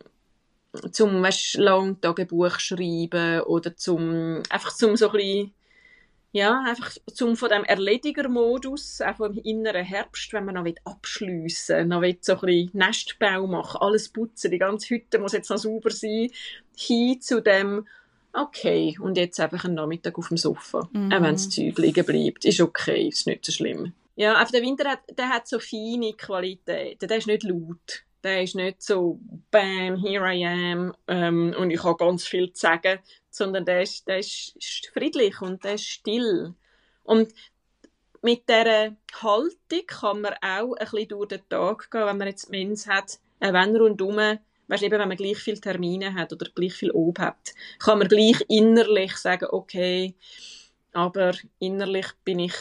[SPEAKER 2] lang Tagebuch schreiben oder einfach zum so ein bisschen, ja, einfach zum von dem Erlediger-Modus, auch vom inneren Herbst, wenn man noch abschliessen will, noch so ein bisschen Nestbau machen, alles putzen, die ganze Hütte muss jetzt noch sauber sein, hin zu dem, okay, und jetzt einfach einen Nachmittag auf dem Sofa. Auch wenn das Zeug liegen bleibt, ist okay, ist nicht so schlimm. Ja, einfach der Winter hat so feine Qualitäten, der ist nicht laut. Der ist nicht so, bam, here I am, und ich habe ganz viel zu sagen, sondern der ist friedlich und der ist still. Und mit dieser Haltung kann man auch ein bisschen durch den Tag gehen, wenn man jetzt Mens hat, wenn rundum, weißt, eben, wenn man gleich viele Termine hat oder gleich viel Ob hat, kann man gleich innerlich sagen, okay, aber innerlich bin ich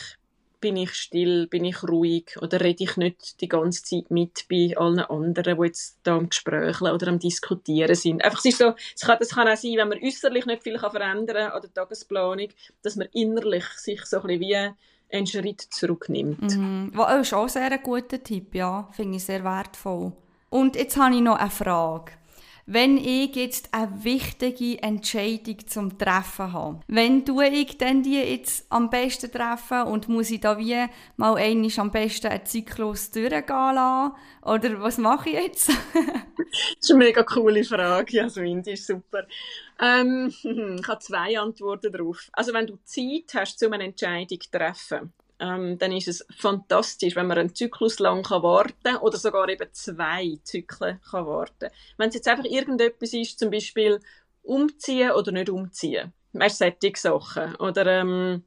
[SPEAKER 2] still, bin ich ruhig oder rede ich nicht die ganze Zeit mit bei allen anderen, die jetzt da am Gesprächeln oder am Diskutieren sind. Einfach, es ist so, das kann auch sein, wenn man äußerlich nicht viel verändern kann an der Tagesplanung, dass man innerlich sich so ein bisschen wie einen Schritt zurücknimmt.
[SPEAKER 1] Das ist auch sehr ein guter Tipp, ja. Finde ich sehr wertvoll. Und jetzt habe ich noch eine Frage. Wenn ich jetzt eine wichtige Entscheidung zum Treffen habe, wenn tue ich denn die jetzt am besten treffen und muss ich da wie mal einmal am besten einen Zyklus durchgehen lassen? Oder was mache ich jetzt?
[SPEAKER 2] Das ist eine mega coole Frage, Jasmin, die ist super. Ich habe 2 Antworten darauf. Also wenn du Zeit hast, um eine Entscheidung zu treffen, dann ist es fantastisch, wenn man einen Zyklus lang warten kann oder sogar eben 2 Zyklen kann warten. Wenn es jetzt einfach irgendetwas ist, zum Beispiel umziehen oder nicht umziehen, weißt du, solche Sachen. Oder einen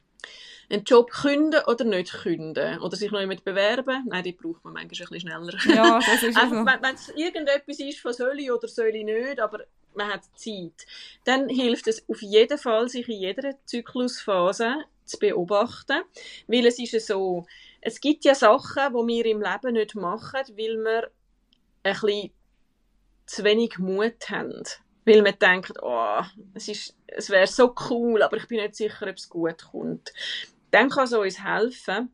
[SPEAKER 2] Job künden oder nicht künden. Oder sich noch jemand bewerben. Nein, die braucht man manchmal ein bisschen schneller.
[SPEAKER 1] Ja, das ist
[SPEAKER 2] einfach,
[SPEAKER 1] so.
[SPEAKER 2] Wenn es irgendetwas ist, von soll ich oder soll ich nicht, aber man hat Zeit, dann hilft es auf jeden Fall, sich in jeder Zyklusphase zu beobachten. Weil es ist so, es gibt ja Sachen, die wir im Leben nicht machen, weil wir ein bisschen zu wenig Mut haben. Weil man denkt, oh, es wäre so cool, aber ich bin nicht sicher, ob es gut kommt. Dann kann es uns helfen,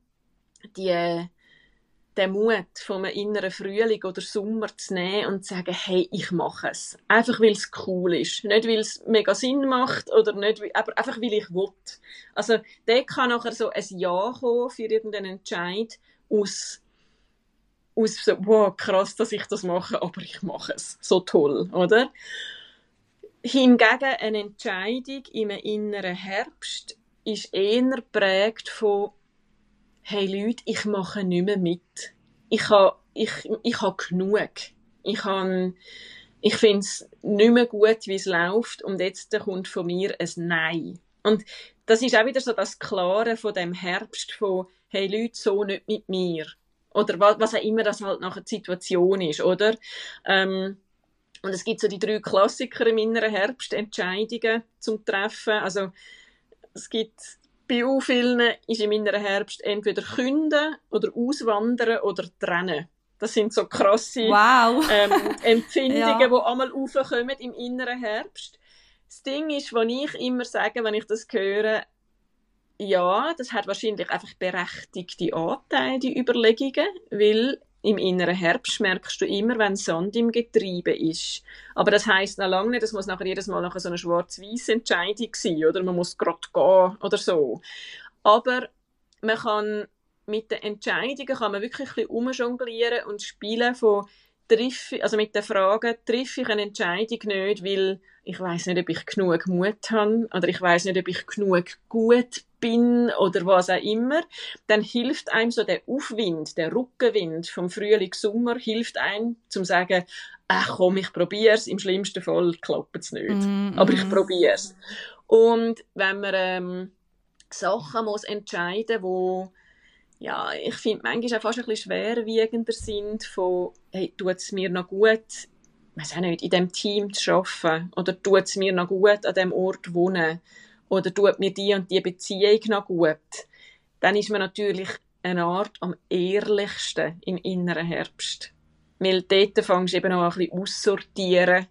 [SPEAKER 2] den Mut von einem inneren Frühling oder Sommer zu nehmen und zu sagen, hey, ich mache es. Einfach, weil es cool ist. Nicht, weil es mega Sinn macht, oder nicht, aber einfach, weil ich will. Also, da kann nachher so ein Ja kommen für irgendeinen Entscheid aus so, wow, krass, dass ich das mache, aber ich mache es. So toll, oder? Hingegen eine Entscheidung im inneren Herbst ist eher geprägt von, hey Leute, ich mache nicht mehr mit. Ich habe genug. Ich finde es nicht mehr gut, wie es läuft, und jetzt kommt von mir ein Nein. Und das ist auch wieder so das Klare von dem Herbst von, hey Leute, so nicht mit mir. Oder was auch immer das halt nachher die Situation ist, oder? Und es gibt so die 3 Klassiker im inneren Herbst, Entscheidungen zum Treffen. Also, es gibt bei vielen ist im inneren Herbst entweder künden oder auswandern oder trennen. Das sind so krasse Empfindungen, ja, die einmal aufkommen im inneren Herbst. Das Ding ist, was ich immer sage, wenn ich das höre, ja, das hat wahrscheinlich einfach berechtigte Anteile, die Überlegungen, weil im inneren Herbst merkst du immer, wenn Sand im Getriebe ist. Aber das heisst noch lange nicht, das muss nachher jedes Mal so eine schwarz-weiße Entscheidung sein, oder man muss gerade gehen oder so. Aber man kann mit den Entscheidungen kann man wirklich ein bisschen rumjonglieren und spielen von, also mit der Frage, treffe ich eine Entscheidung nicht, weil ich weiß nicht, ob ich genug Mut habe oder ich weiß nicht, ob ich genug gut bin oder was auch immer, dann hilft einem so der Aufwind, der Rückenwind vom Frühling, Sommer, hilft einem, zum zu sagen, ach komm, ich probier's, im schlimmsten Fall klappt es nicht. Aber ich probier's. Und wenn man Sachen muss entscheiden, wo ja, ich finde, manchmal auch fast ein bisschen schwerwiegender sind, von, hey, tut es mir noch gut, weiß auch nicht, in diesem Team zu arbeiten, oder tut es mir noch gut, an diesem Ort wohnen, oder tut mir die und die Beziehung noch gut, dann ist man natürlich eine Art am ehrlichsten im inneren Herbst. Weil dort fängst du eben auch ein bisschen aussortieren,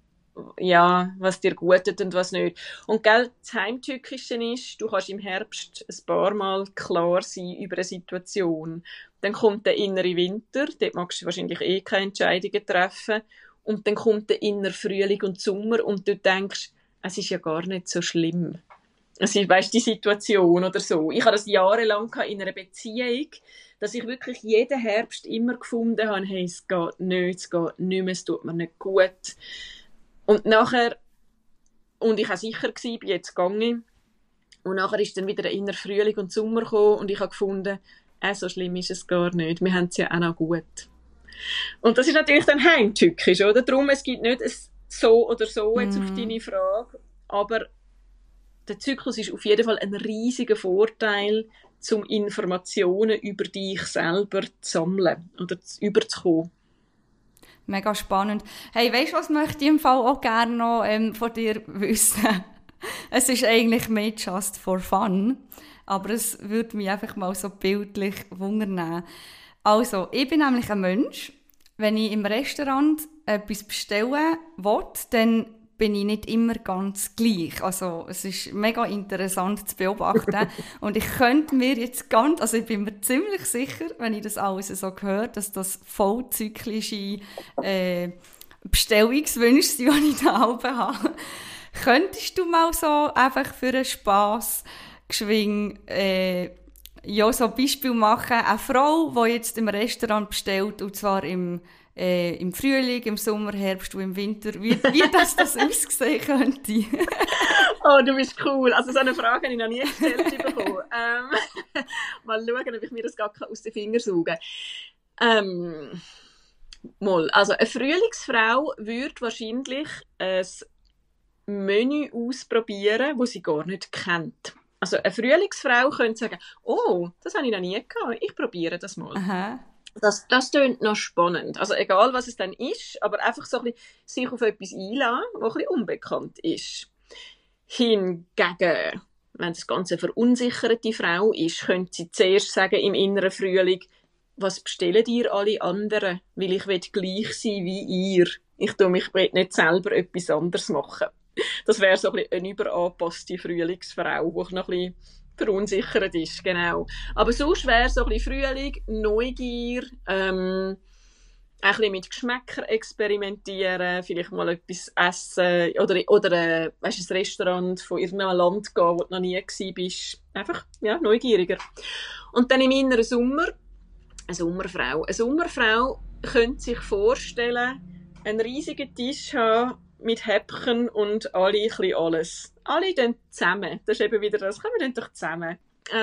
[SPEAKER 2] ja, was dir gut tut und was nicht. Und gell, das Heimtückische ist, du kannst im Herbst ein paar Mal klar sein über eine Situation. Dann kommt der innere Winter, dort magst du wahrscheinlich keine Entscheidungen treffen. Und dann kommt der innere Frühling und Sommer und du denkst, es ist ja gar nicht so schlimm. Es ist, weisst, die Situation oder so. Ich hatte das jahrelang in einer Beziehung, dass ich wirklich jeden Herbst immer gefunden habe, hey, es geht nicht mehr, es tut mir nicht gut. Und nachher, und ich war sicher, bin jetzt gegangen. Und nachher ist dann wieder der innere Frühling und Sommer gekommen und ich habe gefunden, so schlimm ist es gar nicht. Wir haben es ja auch noch gut. Und das ist natürlich dann heimtückisch, oder? Darum, es gibt nicht ein so oder so jetzt auf deine Frage, aber der Zyklus ist auf jeden Fall ein riesiger Vorteil, um Informationen über dich selber zu sammeln oder überzukommen.
[SPEAKER 1] Mega spannend. Hey, weisst du, was möchte ich im Fall auch gerne noch von dir wissen? Es ist eigentlich mehr just for fun, aber es würde mich einfach mal so bildlich wundern. Also, ich bin nämlich ein Mensch, wenn ich im Restaurant etwas bestellen will, dann bin ich nicht immer ganz gleich. Also, es ist mega interessant zu beobachten. Und ich könnte mir jetzt also ich bin mir ziemlich sicher, wenn ich das alles so höre, dass das vollzyklische Bestellungswünsche sind, die ich da oben habe. Könntest du mal so einfach für einen Spass geschwing ja, so ein Beispiel machen? Eine Frau, die jetzt im Restaurant bestellt, und zwar im Frühling, im Sommer, Herbst und im Winter, wie das aussehen könnte.
[SPEAKER 2] Oh, du bist cool. Also so eine Frage habe ich noch nie gestellt bekommen. Mal schauen, ob ich mir das gar aus den Fingern sauge. Also eine Frühlingsfrau würde wahrscheinlich ein Menü ausprobieren, das sie gar nicht kennt. Also eine Frühlingsfrau könnte sagen, oh, das habe ich noch nie gehabt, ich probiere das mal.
[SPEAKER 1] Aha.
[SPEAKER 2] Das klingt noch spannend. Also egal, was es dann ist, aber einfach so ein bisschen sich auf etwas einlassen, was ein bisschen unbekannt ist. Hingegen, wenn das Ganze eine verunsicherte Frau ist, könnte sie zuerst sagen im inneren Frühling, was bestellen ihr alle anderen? Weil ich will gleich sein wie ihr. Ich will nicht selber etwas anderes machen. Das wäre so ein bisschen eine überangepasste Frühlingsfrau, die noch ein bisschen verunsichert ist, genau. Aber sonst wäre so ein bisschen Frühling, Neugier, ein bisschen mit Geschmäcker experimentieren, vielleicht mal etwas essen oder weißt, ein Restaurant von irgendeinem Land gehen, wo du noch nie gewesen bist. Einfach, ja, neugieriger. Und dann im inneren Sommer, eine Sommerfrau könnte sich vorstellen, einen riesigen Tisch haben mit Häppchen und alle ein bisschen alles. Alle dann zusammen. Das ist eben wieder das. Kommen wir dann doch zusammen.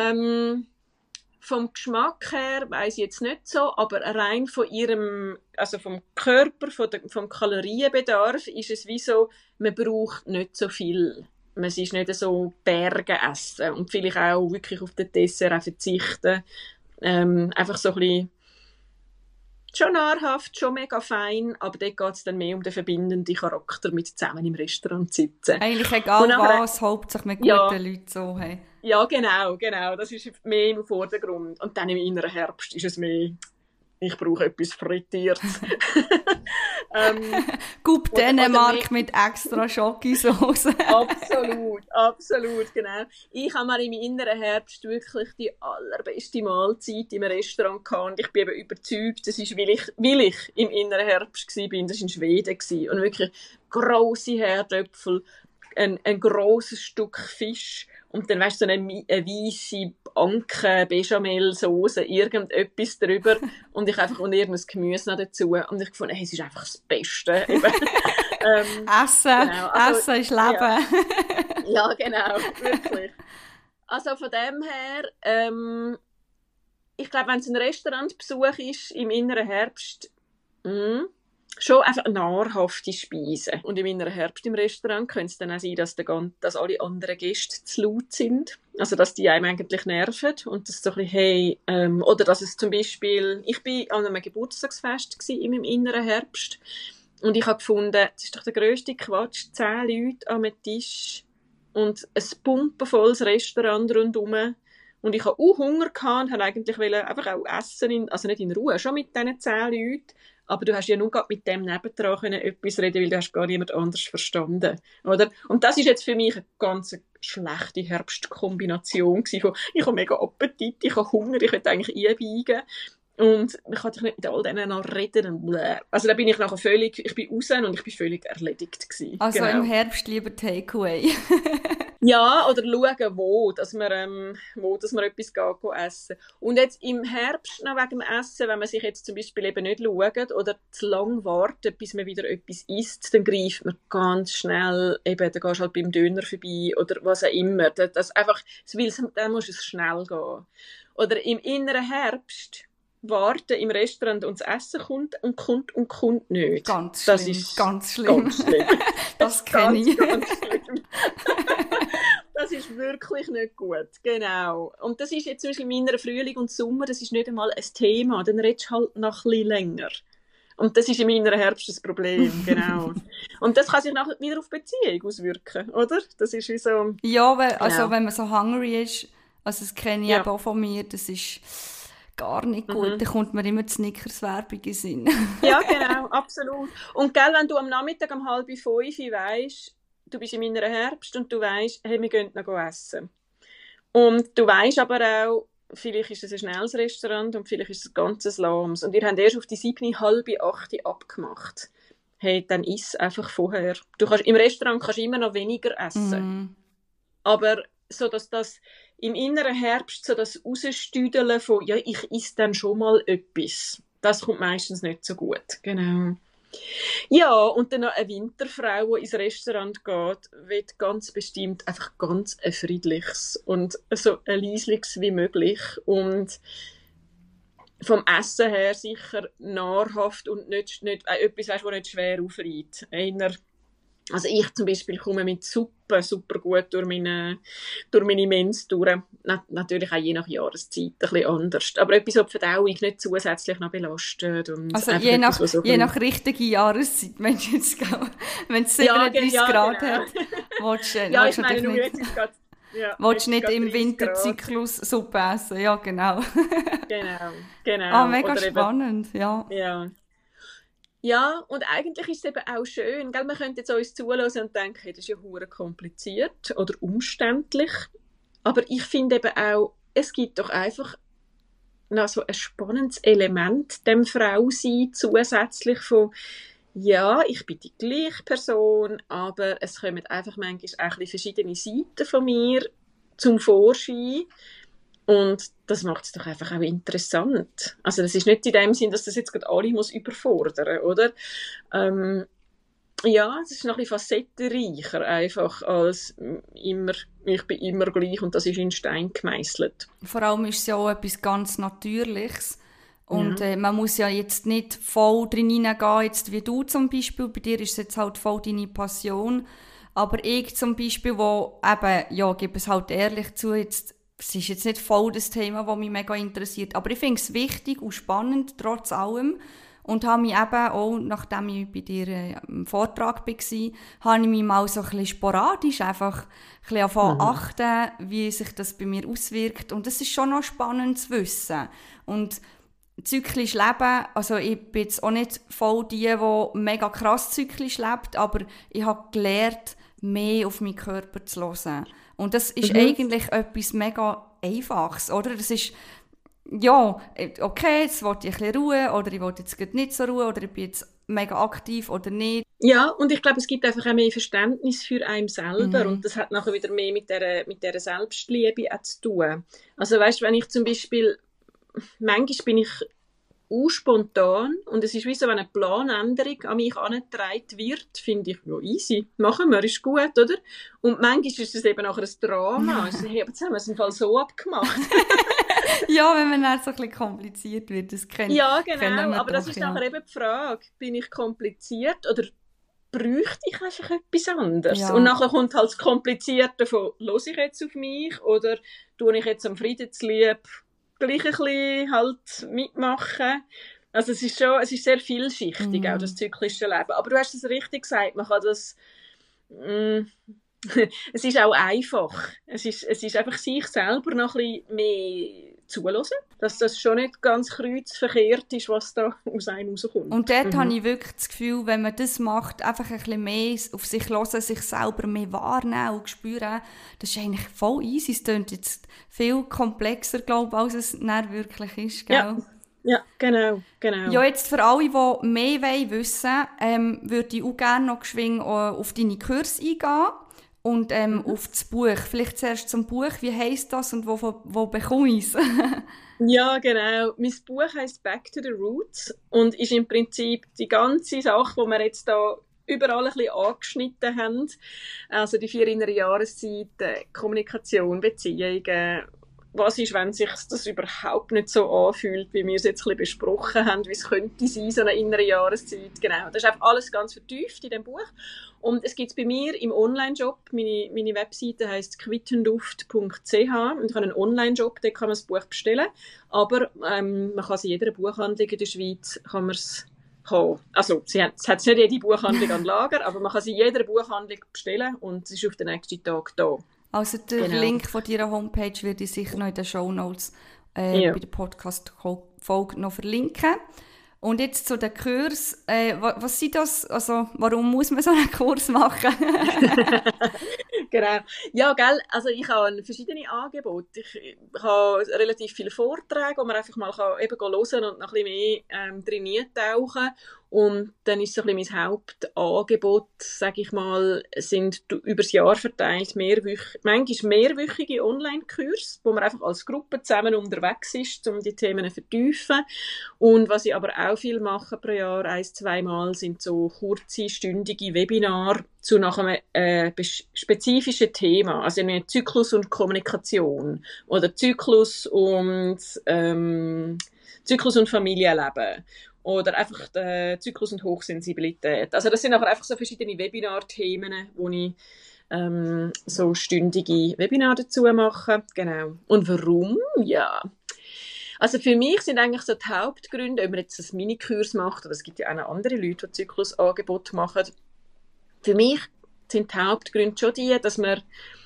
[SPEAKER 2] Vom Geschmack her weiss ich jetzt nicht so, aber rein von ihrem, also vom Körper, vom Kalorienbedarf ist es wie so, man braucht nicht so viel. Man ist nicht so Berge essen und vielleicht auch wirklich auf den Dessert verzichten. Einfach so ein bisschen schon nahrhaft, schon mega fein, aber dort geht es dann mehr um den verbindenden Charakter mit zusammen im Restaurant sitzen.
[SPEAKER 1] Eigentlich egal was, hauptsächlich mit guten Leuten so. Hey.
[SPEAKER 2] Ja, genau. Das ist mehr im Vordergrund. Und dann im inneren Herbst ist es mehr, ich brauche etwas Frittiertes.
[SPEAKER 1] Gut, Dänemark mit extra Schokosauce.
[SPEAKER 2] Absolut, genau. Ich habe mal im inneren Herbst wirklich die allerbeste Mahlzeit im Restaurant gehabt und ich bin eben überzeugt, das ist, weil ich im inneren Herbst war, das war in Schweden und wirklich grosse Herdöpfel, ein grosses Stück Fisch Und dann, weißt du, so eine weisse Anke-Bechamel-Sauce, irgendetwas drüber und irgendein Gemüse noch dazu. Und ich fand, hey, es ist einfach das Beste.
[SPEAKER 1] Essen,
[SPEAKER 2] genau. Also,
[SPEAKER 1] Essen ist Leben.
[SPEAKER 2] Ja, genau, wirklich. Also von dem her, ich glaube, wenn es ein Restaurantbesuch ist im inneren Herbst, schon einfach nahrhafte Speisen. Und im inneren Herbst im Restaurant könnte es dann auch sein, dass alle anderen Gäste zu laut sind. Also, dass die einem eigentlich nerven. Und das so ein bisschen, hey, oder dass es zum Beispiel, ich war an einem Geburtstagsfest in meinem inneren Herbst. Und ich habe gefunden, das ist doch der grösste Quatsch, 10 Leute an einem Tisch und ein pumpenvolles Restaurant rundherum. Und ich hatte auch Hunger gehabt und wollte eigentlich einfach auch essen, also nicht in Ruhe, schon mit diesen 10 Leuten. Aber du hast ja nur gerade mit dem nebendran etwas reden, weil du hast gar niemand anders verstanden, oder? Und das ist jetzt für mich eine ganz schlechte Herbstkombination gewesen. Ich habe mega Appetit, ich habe Hunger, ich will eigentlich einbiegen. Und ich kann doch nicht mit all denen noch reden und bläh. Also da bin ich nachher ich bin raus und ich bin völlig erledigt gewesen.
[SPEAKER 1] Also
[SPEAKER 2] genau.
[SPEAKER 1] Im Herbst lieber Takeaway.
[SPEAKER 2] Ja, oder schauen, dass man etwas gehen essen. Und jetzt im Herbst noch wegen dem Essen, wenn man sich jetzt zum Beispiel eben nicht schaut oder zu lang wartet, bis man wieder etwas isst, dann greift man ganz schnell, eben, dann gehst du halt beim Döner vorbei oder was auch immer. Dann muss es schnell gehen. Oder im inneren Herbst warten im Restaurant und das Essen kommt nicht.
[SPEAKER 1] Ganz schlimm,
[SPEAKER 2] das ist
[SPEAKER 1] ganz schlimm.
[SPEAKER 2] Ganz schlimm.
[SPEAKER 1] Das kenne ich.
[SPEAKER 2] Ganz schlimm. Das ist wirklich nicht gut, genau. Und das ist jetzt zum Beispiel im inneren Frühling und Sommer, das ist nicht einmal ein Thema, dann redest du halt noch ein bisschen länger. Und das ist im inneren Herbst das Problem, genau. Und das kann sich nachher wieder auf Beziehung auswirken, oder? Das ist wie so...
[SPEAKER 1] Ja, also wenn man so hungry ist, also das kenne ich eben auch von mir, das ist gar nicht gut. Da kommt mir immer die Snickers-Werbung in den Sinn.
[SPEAKER 2] Ja, genau, absolut. Und gell, wenn du am Nachmittag um 4:30 weisst, du bist im inneren Herbst und du weisst, hey, wir gehen noch essen. Und du weisst aber auch, vielleicht ist es ein schnelles Restaurant und vielleicht ist es ein ganzes lahmes. Und ihr habt erst auf die 7:30 abgemacht. Hey, dann iss einfach vorher. Im Restaurant kannst du immer noch weniger essen. Aber so, dass das im inneren Herbst so das Rausstüdeln von, ja, ich esse dann schon mal etwas, das kommt meistens nicht so gut. Genau. Ja, und dann noch eine Winterfrau, die ins Restaurant geht, will ganz bestimmt einfach ganz ein friedliches und so ein leisliches wie möglich. Und vom Essen her sicher nahrhaft und nicht etwas, weißt, das nicht schwer aufreibt. Also ich zum Beispiel komme mit super gut durch meine Mens durch. Natürlich auch je nach Jahreszeit ein bisschen anders. Aber etwas, was die Verdauung nicht zusätzlich noch belastet. Und
[SPEAKER 1] also je nach richtiger Jahreszeit, wenn es 37 Grad hat, willst du nicht im Winterzyklus Suppe essen. Ja, genau.
[SPEAKER 2] Genau.
[SPEAKER 1] Mega oder spannend, ja.
[SPEAKER 2] Ja, und eigentlich ist es eben auch schön, gell? Man könnte jetzt uns zuhören und denken, hey, das ist ja hure kompliziert oder umständlich. Aber ich finde eben auch, es gibt doch einfach noch so ein spannendes Element dem Frausein zusätzlich von, ja, ich bin die gleiche Person, aber es kommen einfach manchmal auch ein bisschen verschiedene Seiten von mir zum Vorschein. Und das macht es doch einfach auch interessant. Also das ist nicht in dem Sinn, dass das jetzt gerade alle muss überfordern, oder? Ja, es ist noch ein bisschen facettenreicher einfach als immer, ich bin immer gleich und das ist in Stein gemeißelt.
[SPEAKER 1] Vor allem ist es ja auch etwas ganz Natürliches. Und man muss ja jetzt nicht voll drin hineingehen, jetzt wie du zum Beispiel. Bei dir ist es jetzt halt voll deine Passion. Aber ich zum Beispiel, wo eben, ja, gebe es halt ehrlich zu, jetzt es ist jetzt nicht voll das Thema, das mich mega interessiert, aber ich finde es wichtig und spannend, trotz allem. Und habe mich eben auch, nachdem ich bei dir im Vortrag war, habe ich mich mal so ein bisschen sporadisch einfach ein bisschen davon achten, wie sich das bei mir auswirkt. Und das ist schon noch spannend zu wissen. Und zyklisch leben, also ich bin jetzt auch nicht voll die mega krass zyklisch lebt, aber ich habe gelernt, mehr auf meinen Körper zu hören. Und das ist eigentlich etwas mega Einfaches, oder? Das ist, ja, okay, jetzt will ich ein bisschen Ruhe, oder ich will jetzt nicht so Ruhe, oder ich bin jetzt mega aktiv oder nicht.
[SPEAKER 2] Ja, und ich glaube, es gibt einfach auch mehr Verständnis für einen selber
[SPEAKER 1] Mhm.
[SPEAKER 2] und das hat nachher wieder mehr mit der Selbstliebe auch zu tun. Also weißt, wenn ich zum Beispiel, manchmal bin ich spontan und es ist wie so, wenn eine Planänderung an mich herangetragen wird, finde ich, ja easy, machen wir, ist gut, oder? Und manchmal ist es eben nachher ein Drama. Also, hey, aber jetzt haben wir es im Fall so abgemacht.
[SPEAKER 1] Ja, wenn man dann so ein bisschen kompliziert wird, das
[SPEAKER 2] Ja,
[SPEAKER 1] kennen
[SPEAKER 2] genau,
[SPEAKER 1] wir
[SPEAKER 2] aber das
[SPEAKER 1] doch,
[SPEAKER 2] ist
[SPEAKER 1] ja.
[SPEAKER 2] nachher eben die Frage, bin ich kompliziert oder bräuchte ich einfach etwas anderes? Und
[SPEAKER 1] Ja,
[SPEAKER 2] nachher kommt halt das Komplizierte von, höre ich jetzt auf mich oder tue ich jetzt am Friedenslieb gleich ein bisschen halt mitmachen? Also es ist sehr vielschichtig, auch das
[SPEAKER 1] mhm.
[SPEAKER 2] zyklische Leben. Aber du hast es richtig gesagt, man kann das, mm, es ist auch einfach. Es ist einfach sich selber noch ein bisschen mehr zulassen, dass das schon nicht ganz kreuzverkehrt ist, was da aus einem
[SPEAKER 1] Und
[SPEAKER 2] rauskommt.
[SPEAKER 1] dort habe
[SPEAKER 2] Mhm.
[SPEAKER 1] ich wirklich das Gefühl, wenn man das macht, einfach ein bisschen mehr auf sich hören, sich selber mehr wahrnehmen und spüren, das ist eigentlich voll easy. Es klingt jetzt viel komplexer, glaube ich, als es dann wirklich ist,
[SPEAKER 2] Ja,
[SPEAKER 1] gell?
[SPEAKER 2] ja, genau,
[SPEAKER 1] Ja,
[SPEAKER 2] genau.
[SPEAKER 1] jetzt für alle, die mehr wissen wollen, würde ich auch gerne noch geschwind auf deine Kurse eingehen und
[SPEAKER 2] Mhm.
[SPEAKER 1] auf das Buch. Vielleicht zuerst zum Buch. Wie heisst das und wo bekomme ich es?
[SPEAKER 2] Ja, genau. Mein Buch heißt Back to the Roots und ist im Prinzip die ganze Sache, die wir jetzt da überall ein bisschen angeschnitten haben. Also die 4 innere Jahreszeiten, Kommunikation, Beziehungen. Was ist, wenn sich das überhaupt nicht so anfühlt, wie wir es jetzt ein bisschen besprochen haben, wie es könnte sein, so eine innere Jahreszeit. Genau. Das ist einfach alles ganz vertieft in dem Buch. Und es gibt es bei mir im Online-Shop. Meine Webseite heisst quittenduft.ch und ich habe einen Online-Shop, da kann man das Buch bestellen. Aber man kann es in jeder Buchhandlung in der Schweiz kann man es haben. Also es hat nicht jede Buchhandlung an Lager, aber man kann es in jeder Buchhandlung bestellen und es ist auf den nächsten Tag da.
[SPEAKER 1] Also den
[SPEAKER 2] Genau.
[SPEAKER 1] Link von deiner Homepage werde ich sicher noch in den Shownotes
[SPEAKER 2] Ja.
[SPEAKER 1] bei der Podcast-Folge noch verlinken. Und jetzt zu den Kurs. Was sind das? Also warum muss man so einen Kurs machen?
[SPEAKER 2] Genau. Ja, gell, also ich habe verschiedene Angebote. Ich habe relativ viele Vorträge, wo man einfach mal eben hören und noch ein bisschen mehr drin eintauchen. Und dann ist so ein bisschen mein Hauptangebot, sage ich mal, sind übers Jahr verteilt manchmal mehrwöchige Online-Kurse, wo man einfach als Gruppe zusammen unterwegs ist, um die Themen zu vertiefen. Und was ich aber auch viel mache pro Jahr, 1-2 Mal, sind so kurze, stündige Webinare zu nach einem spezifischen Thema, also in Zyklus und Kommunikation oder Zyklus und Familienleben oder einfach Zyklus und Hochsensibilität. Also das sind aber einfach so verschiedene Webinar-Themen, wo ich so stündige Webinare dazu mache. Genau. Und warum? Ja. Also für mich sind eigentlich so die Hauptgründe, ob man jetzt einen Minikurs macht, oder es gibt ja auch noch andere Leute, die Zyklusangebote machen. Für mich sind die Hauptgründe schon die, dass man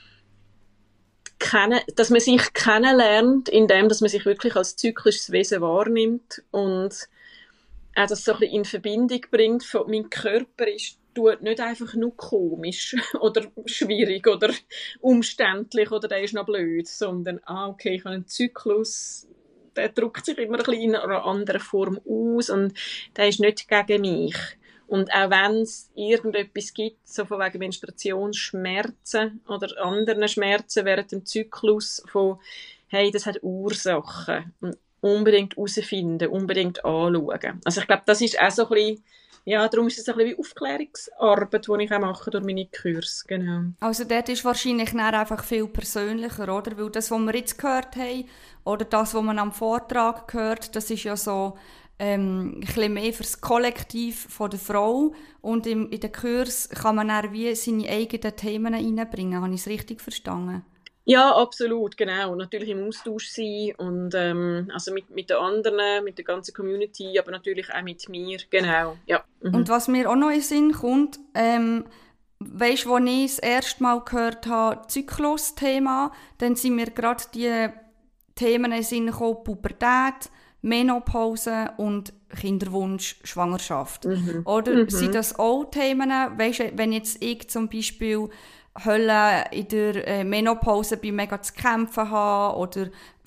[SPEAKER 2] sich kennenlernt, indem dass man sich wirklich als zyklisches Wesen wahrnimmt und auch das so ein bisschen in Verbindung bringt von mein Körper tut nicht einfach nur komisch oder schwierig oder umständlich oder der ist noch blöd, sondern okay, ich habe einen Zyklus, der drückt sich immer ein bisschen in einer anderen Form aus und der ist nicht gegen mich. Und auch wenn es irgendetwas gibt, so von wegen Menstruationsschmerzen oder anderen Schmerzen während dem Zyklus, von hey, das hat Ursachen. Und unbedingt herausfinden, unbedingt anschauen. Also ich glaube, das ist auch so ein bisschen, ja, darum ist es ein bisschen wie Aufklärungsarbeit, die ich auch mache durch meine Kurse, genau.
[SPEAKER 1] Also dort ist wahrscheinlich dann einfach viel persönlicher, oder? Weil das, was wir jetzt gehört haben, oder das, was man am Vortrag gehört, das ist ja so ein bisschen mehr fürs Kollektiv von der Frau. Und in den Kurs kann man dann wie seine eigenen Themen reinbringen. Habe ich es richtig verstanden?
[SPEAKER 2] Ja, absolut, genau. Und natürlich im Austausch sein und also mit den anderen, mit der ganzen Community, aber natürlich auch mit mir, genau, ja.
[SPEAKER 1] Und
[SPEAKER 2] Mhm.
[SPEAKER 1] was mir auch noch in den Sinn kommt, weisst, als ich das erste Mal gehört habe, Zyklus-Thema, dann sind mir gerade die Themen in den Sinn gekommen, Pubertät, Menopause und Kinderwunsch, Schwangerschaft.
[SPEAKER 2] Mhm.
[SPEAKER 1] Oder sind
[SPEAKER 2] Mhm.
[SPEAKER 1] das auch Themen, weisst, wenn jetzt ich zum Beispiel Hölle in der Menopause bei mega zu kämpfen habe oder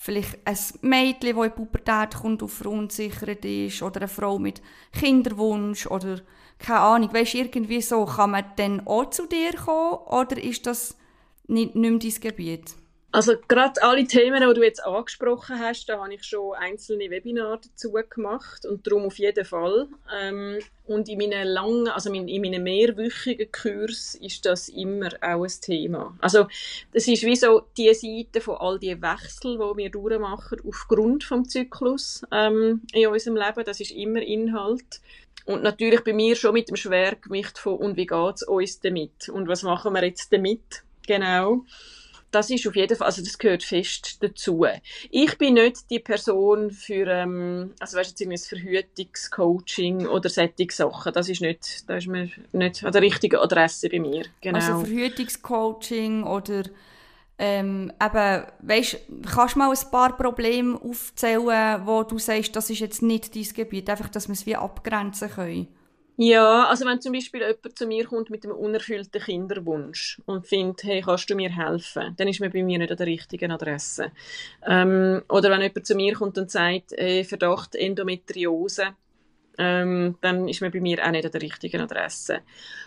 [SPEAKER 1] vielleicht ein Mädchen, das in die Pubertät kommt und verunsichert ist, oder eine Frau mit Kinderwunsch, oder keine Ahnung, weisst, irgendwie so, kann man dann auch zu dir kommen, oder ist das nicht mehr dein Gebiet?
[SPEAKER 2] Also gerade alle Themen, die du jetzt angesprochen hast, da habe ich schon einzelne Webinare dazu gemacht und darum auf jeden Fall. Und in meinen mehrwöchigen Kurs ist das immer auch ein Thema. Also das ist wie so die Seite von all die Wechsel, die wir durchmachen aufgrund vom Zyklus in unserem Leben. Das ist immer Inhalt. Und natürlich bei mir schon mit dem Schwergewicht von «Und wie geht es uns damit?» Und was machen wir jetzt damit? Genau. Das ist auf jeden Fall, also das gehört fest dazu. Ich bin nicht die Person für, also weißt du, jetzt irgendwie ein Verhütungscoaching oder solche Sachen. Da ist mir nicht an der richtigen Adresse bei mir. Genau.
[SPEAKER 1] Also Verhütungscoaching oder eben, weißt, kannst du mal ein paar Probleme aufzählen, wo du sagst, das ist jetzt nicht dein Gebiet, einfach, dass wir es wie abgrenzen können?
[SPEAKER 2] Ja, also wenn zum Beispiel jemand zu mir kommt mit einem unerfüllten Kinderwunsch und findet, hey, kannst du mir helfen? Dann ist man bei mir nicht an der richtigen Adresse. Oder wenn jemand zu mir kommt und sagt, hey, Verdacht Endometriose, dann ist man bei mir auch nicht an der richtigen Adresse.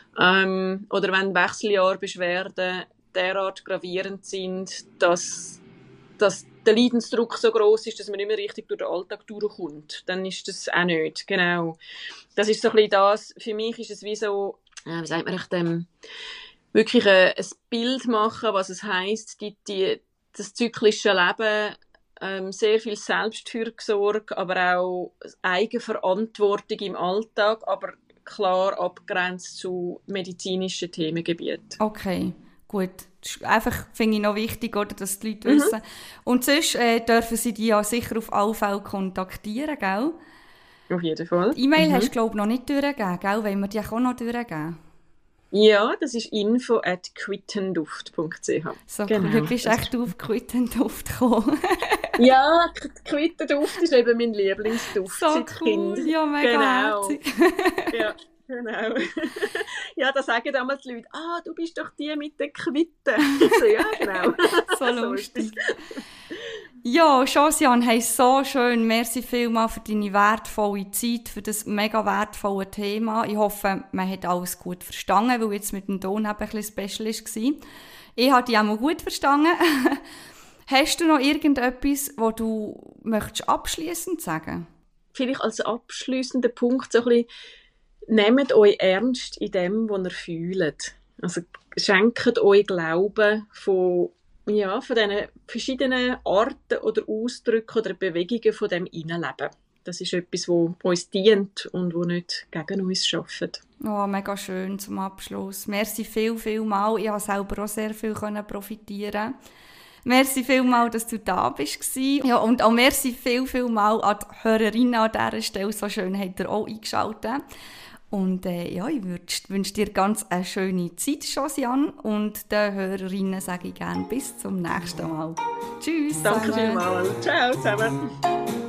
[SPEAKER 2] Oder wenn Wechseljahrbeschwerden derart gravierend sind, dass der Leidensdruck so groß ist, dass man nicht mehr richtig durch den Alltag durchkommt, dann ist das auch nicht. Genau. Das ist so ein bisschen das. Für mich ist es wie so, wie sagt man echt, wirklich ein Bild machen, was es heisst, das zyklische Leben, sehr viel Selbstfürsorge, aber auch Eigenverantwortung im Alltag, aber klar abgrenzt zu medizinischen Themengebieten.
[SPEAKER 1] Okay. Gut, das ist einfach finde ich noch wichtig, oder, dass die Leute wissen. Und sonst dürfen sie dich ja sicher auf alle Fälle kontaktieren, gell?
[SPEAKER 2] Auf jeden Fall.
[SPEAKER 1] Die E-Mail hast du, glaube ich, noch nicht durchgegeben, gell? Wollen wir die auch noch durchgeben?
[SPEAKER 2] Ja, das ist info@quittenduft.ch.
[SPEAKER 1] So genau. Cool, bist du echt auf Quittenduft gekommen?
[SPEAKER 2] Ja, Quittenduft ist eben mein Lieblingsduft
[SPEAKER 1] so
[SPEAKER 2] seit
[SPEAKER 1] cool.
[SPEAKER 2] Kind.
[SPEAKER 1] Ja, mega herzig.
[SPEAKER 2] Ja. Genau. Ja, da sagen damals die Leute, du bist doch die mit den Quitten. So, ja, genau.
[SPEAKER 1] So lustig. Ja, Josiane, hey, so schön. Merci vielmals für deine wertvolle Zeit, für das mega wertvolle Thema. Ich hoffe, man hat alles gut verstanden, weil jetzt mit dem Ton ein bisschen special war. Ich habe dich auch mal gut verstanden. Hast du noch irgendetwas, was du möchtest abschliessend sagen?
[SPEAKER 2] Vielleicht als abschliessender Punkt so ein bisschen, nehmt euch ernst in dem, was ihr fühlt. Also schenkt euch Glauben von diesen verschiedenen Arten oder Ausdrücken oder Bewegungen von dem Innenleben. Das ist etwas, was uns dient und was nicht gegen uns arbeitet.
[SPEAKER 1] Oh, mega schön zum Abschluss. Merci viel mal. Ich habe selber auch sehr viel profitieren. Merci vielmals, dass du da bist. Ja, und auch merci viel mal an die Hörerinnen an dieser Stelle. So schön habt ihr auch eingeschaltet. Und ich wünsche dir ganz eine schöne Zeit, Josiane. Und den Hörerinnen sage ich gerne bis zum nächsten Mal. Tschüss.
[SPEAKER 2] Danke vielmals. Ciao zusammen.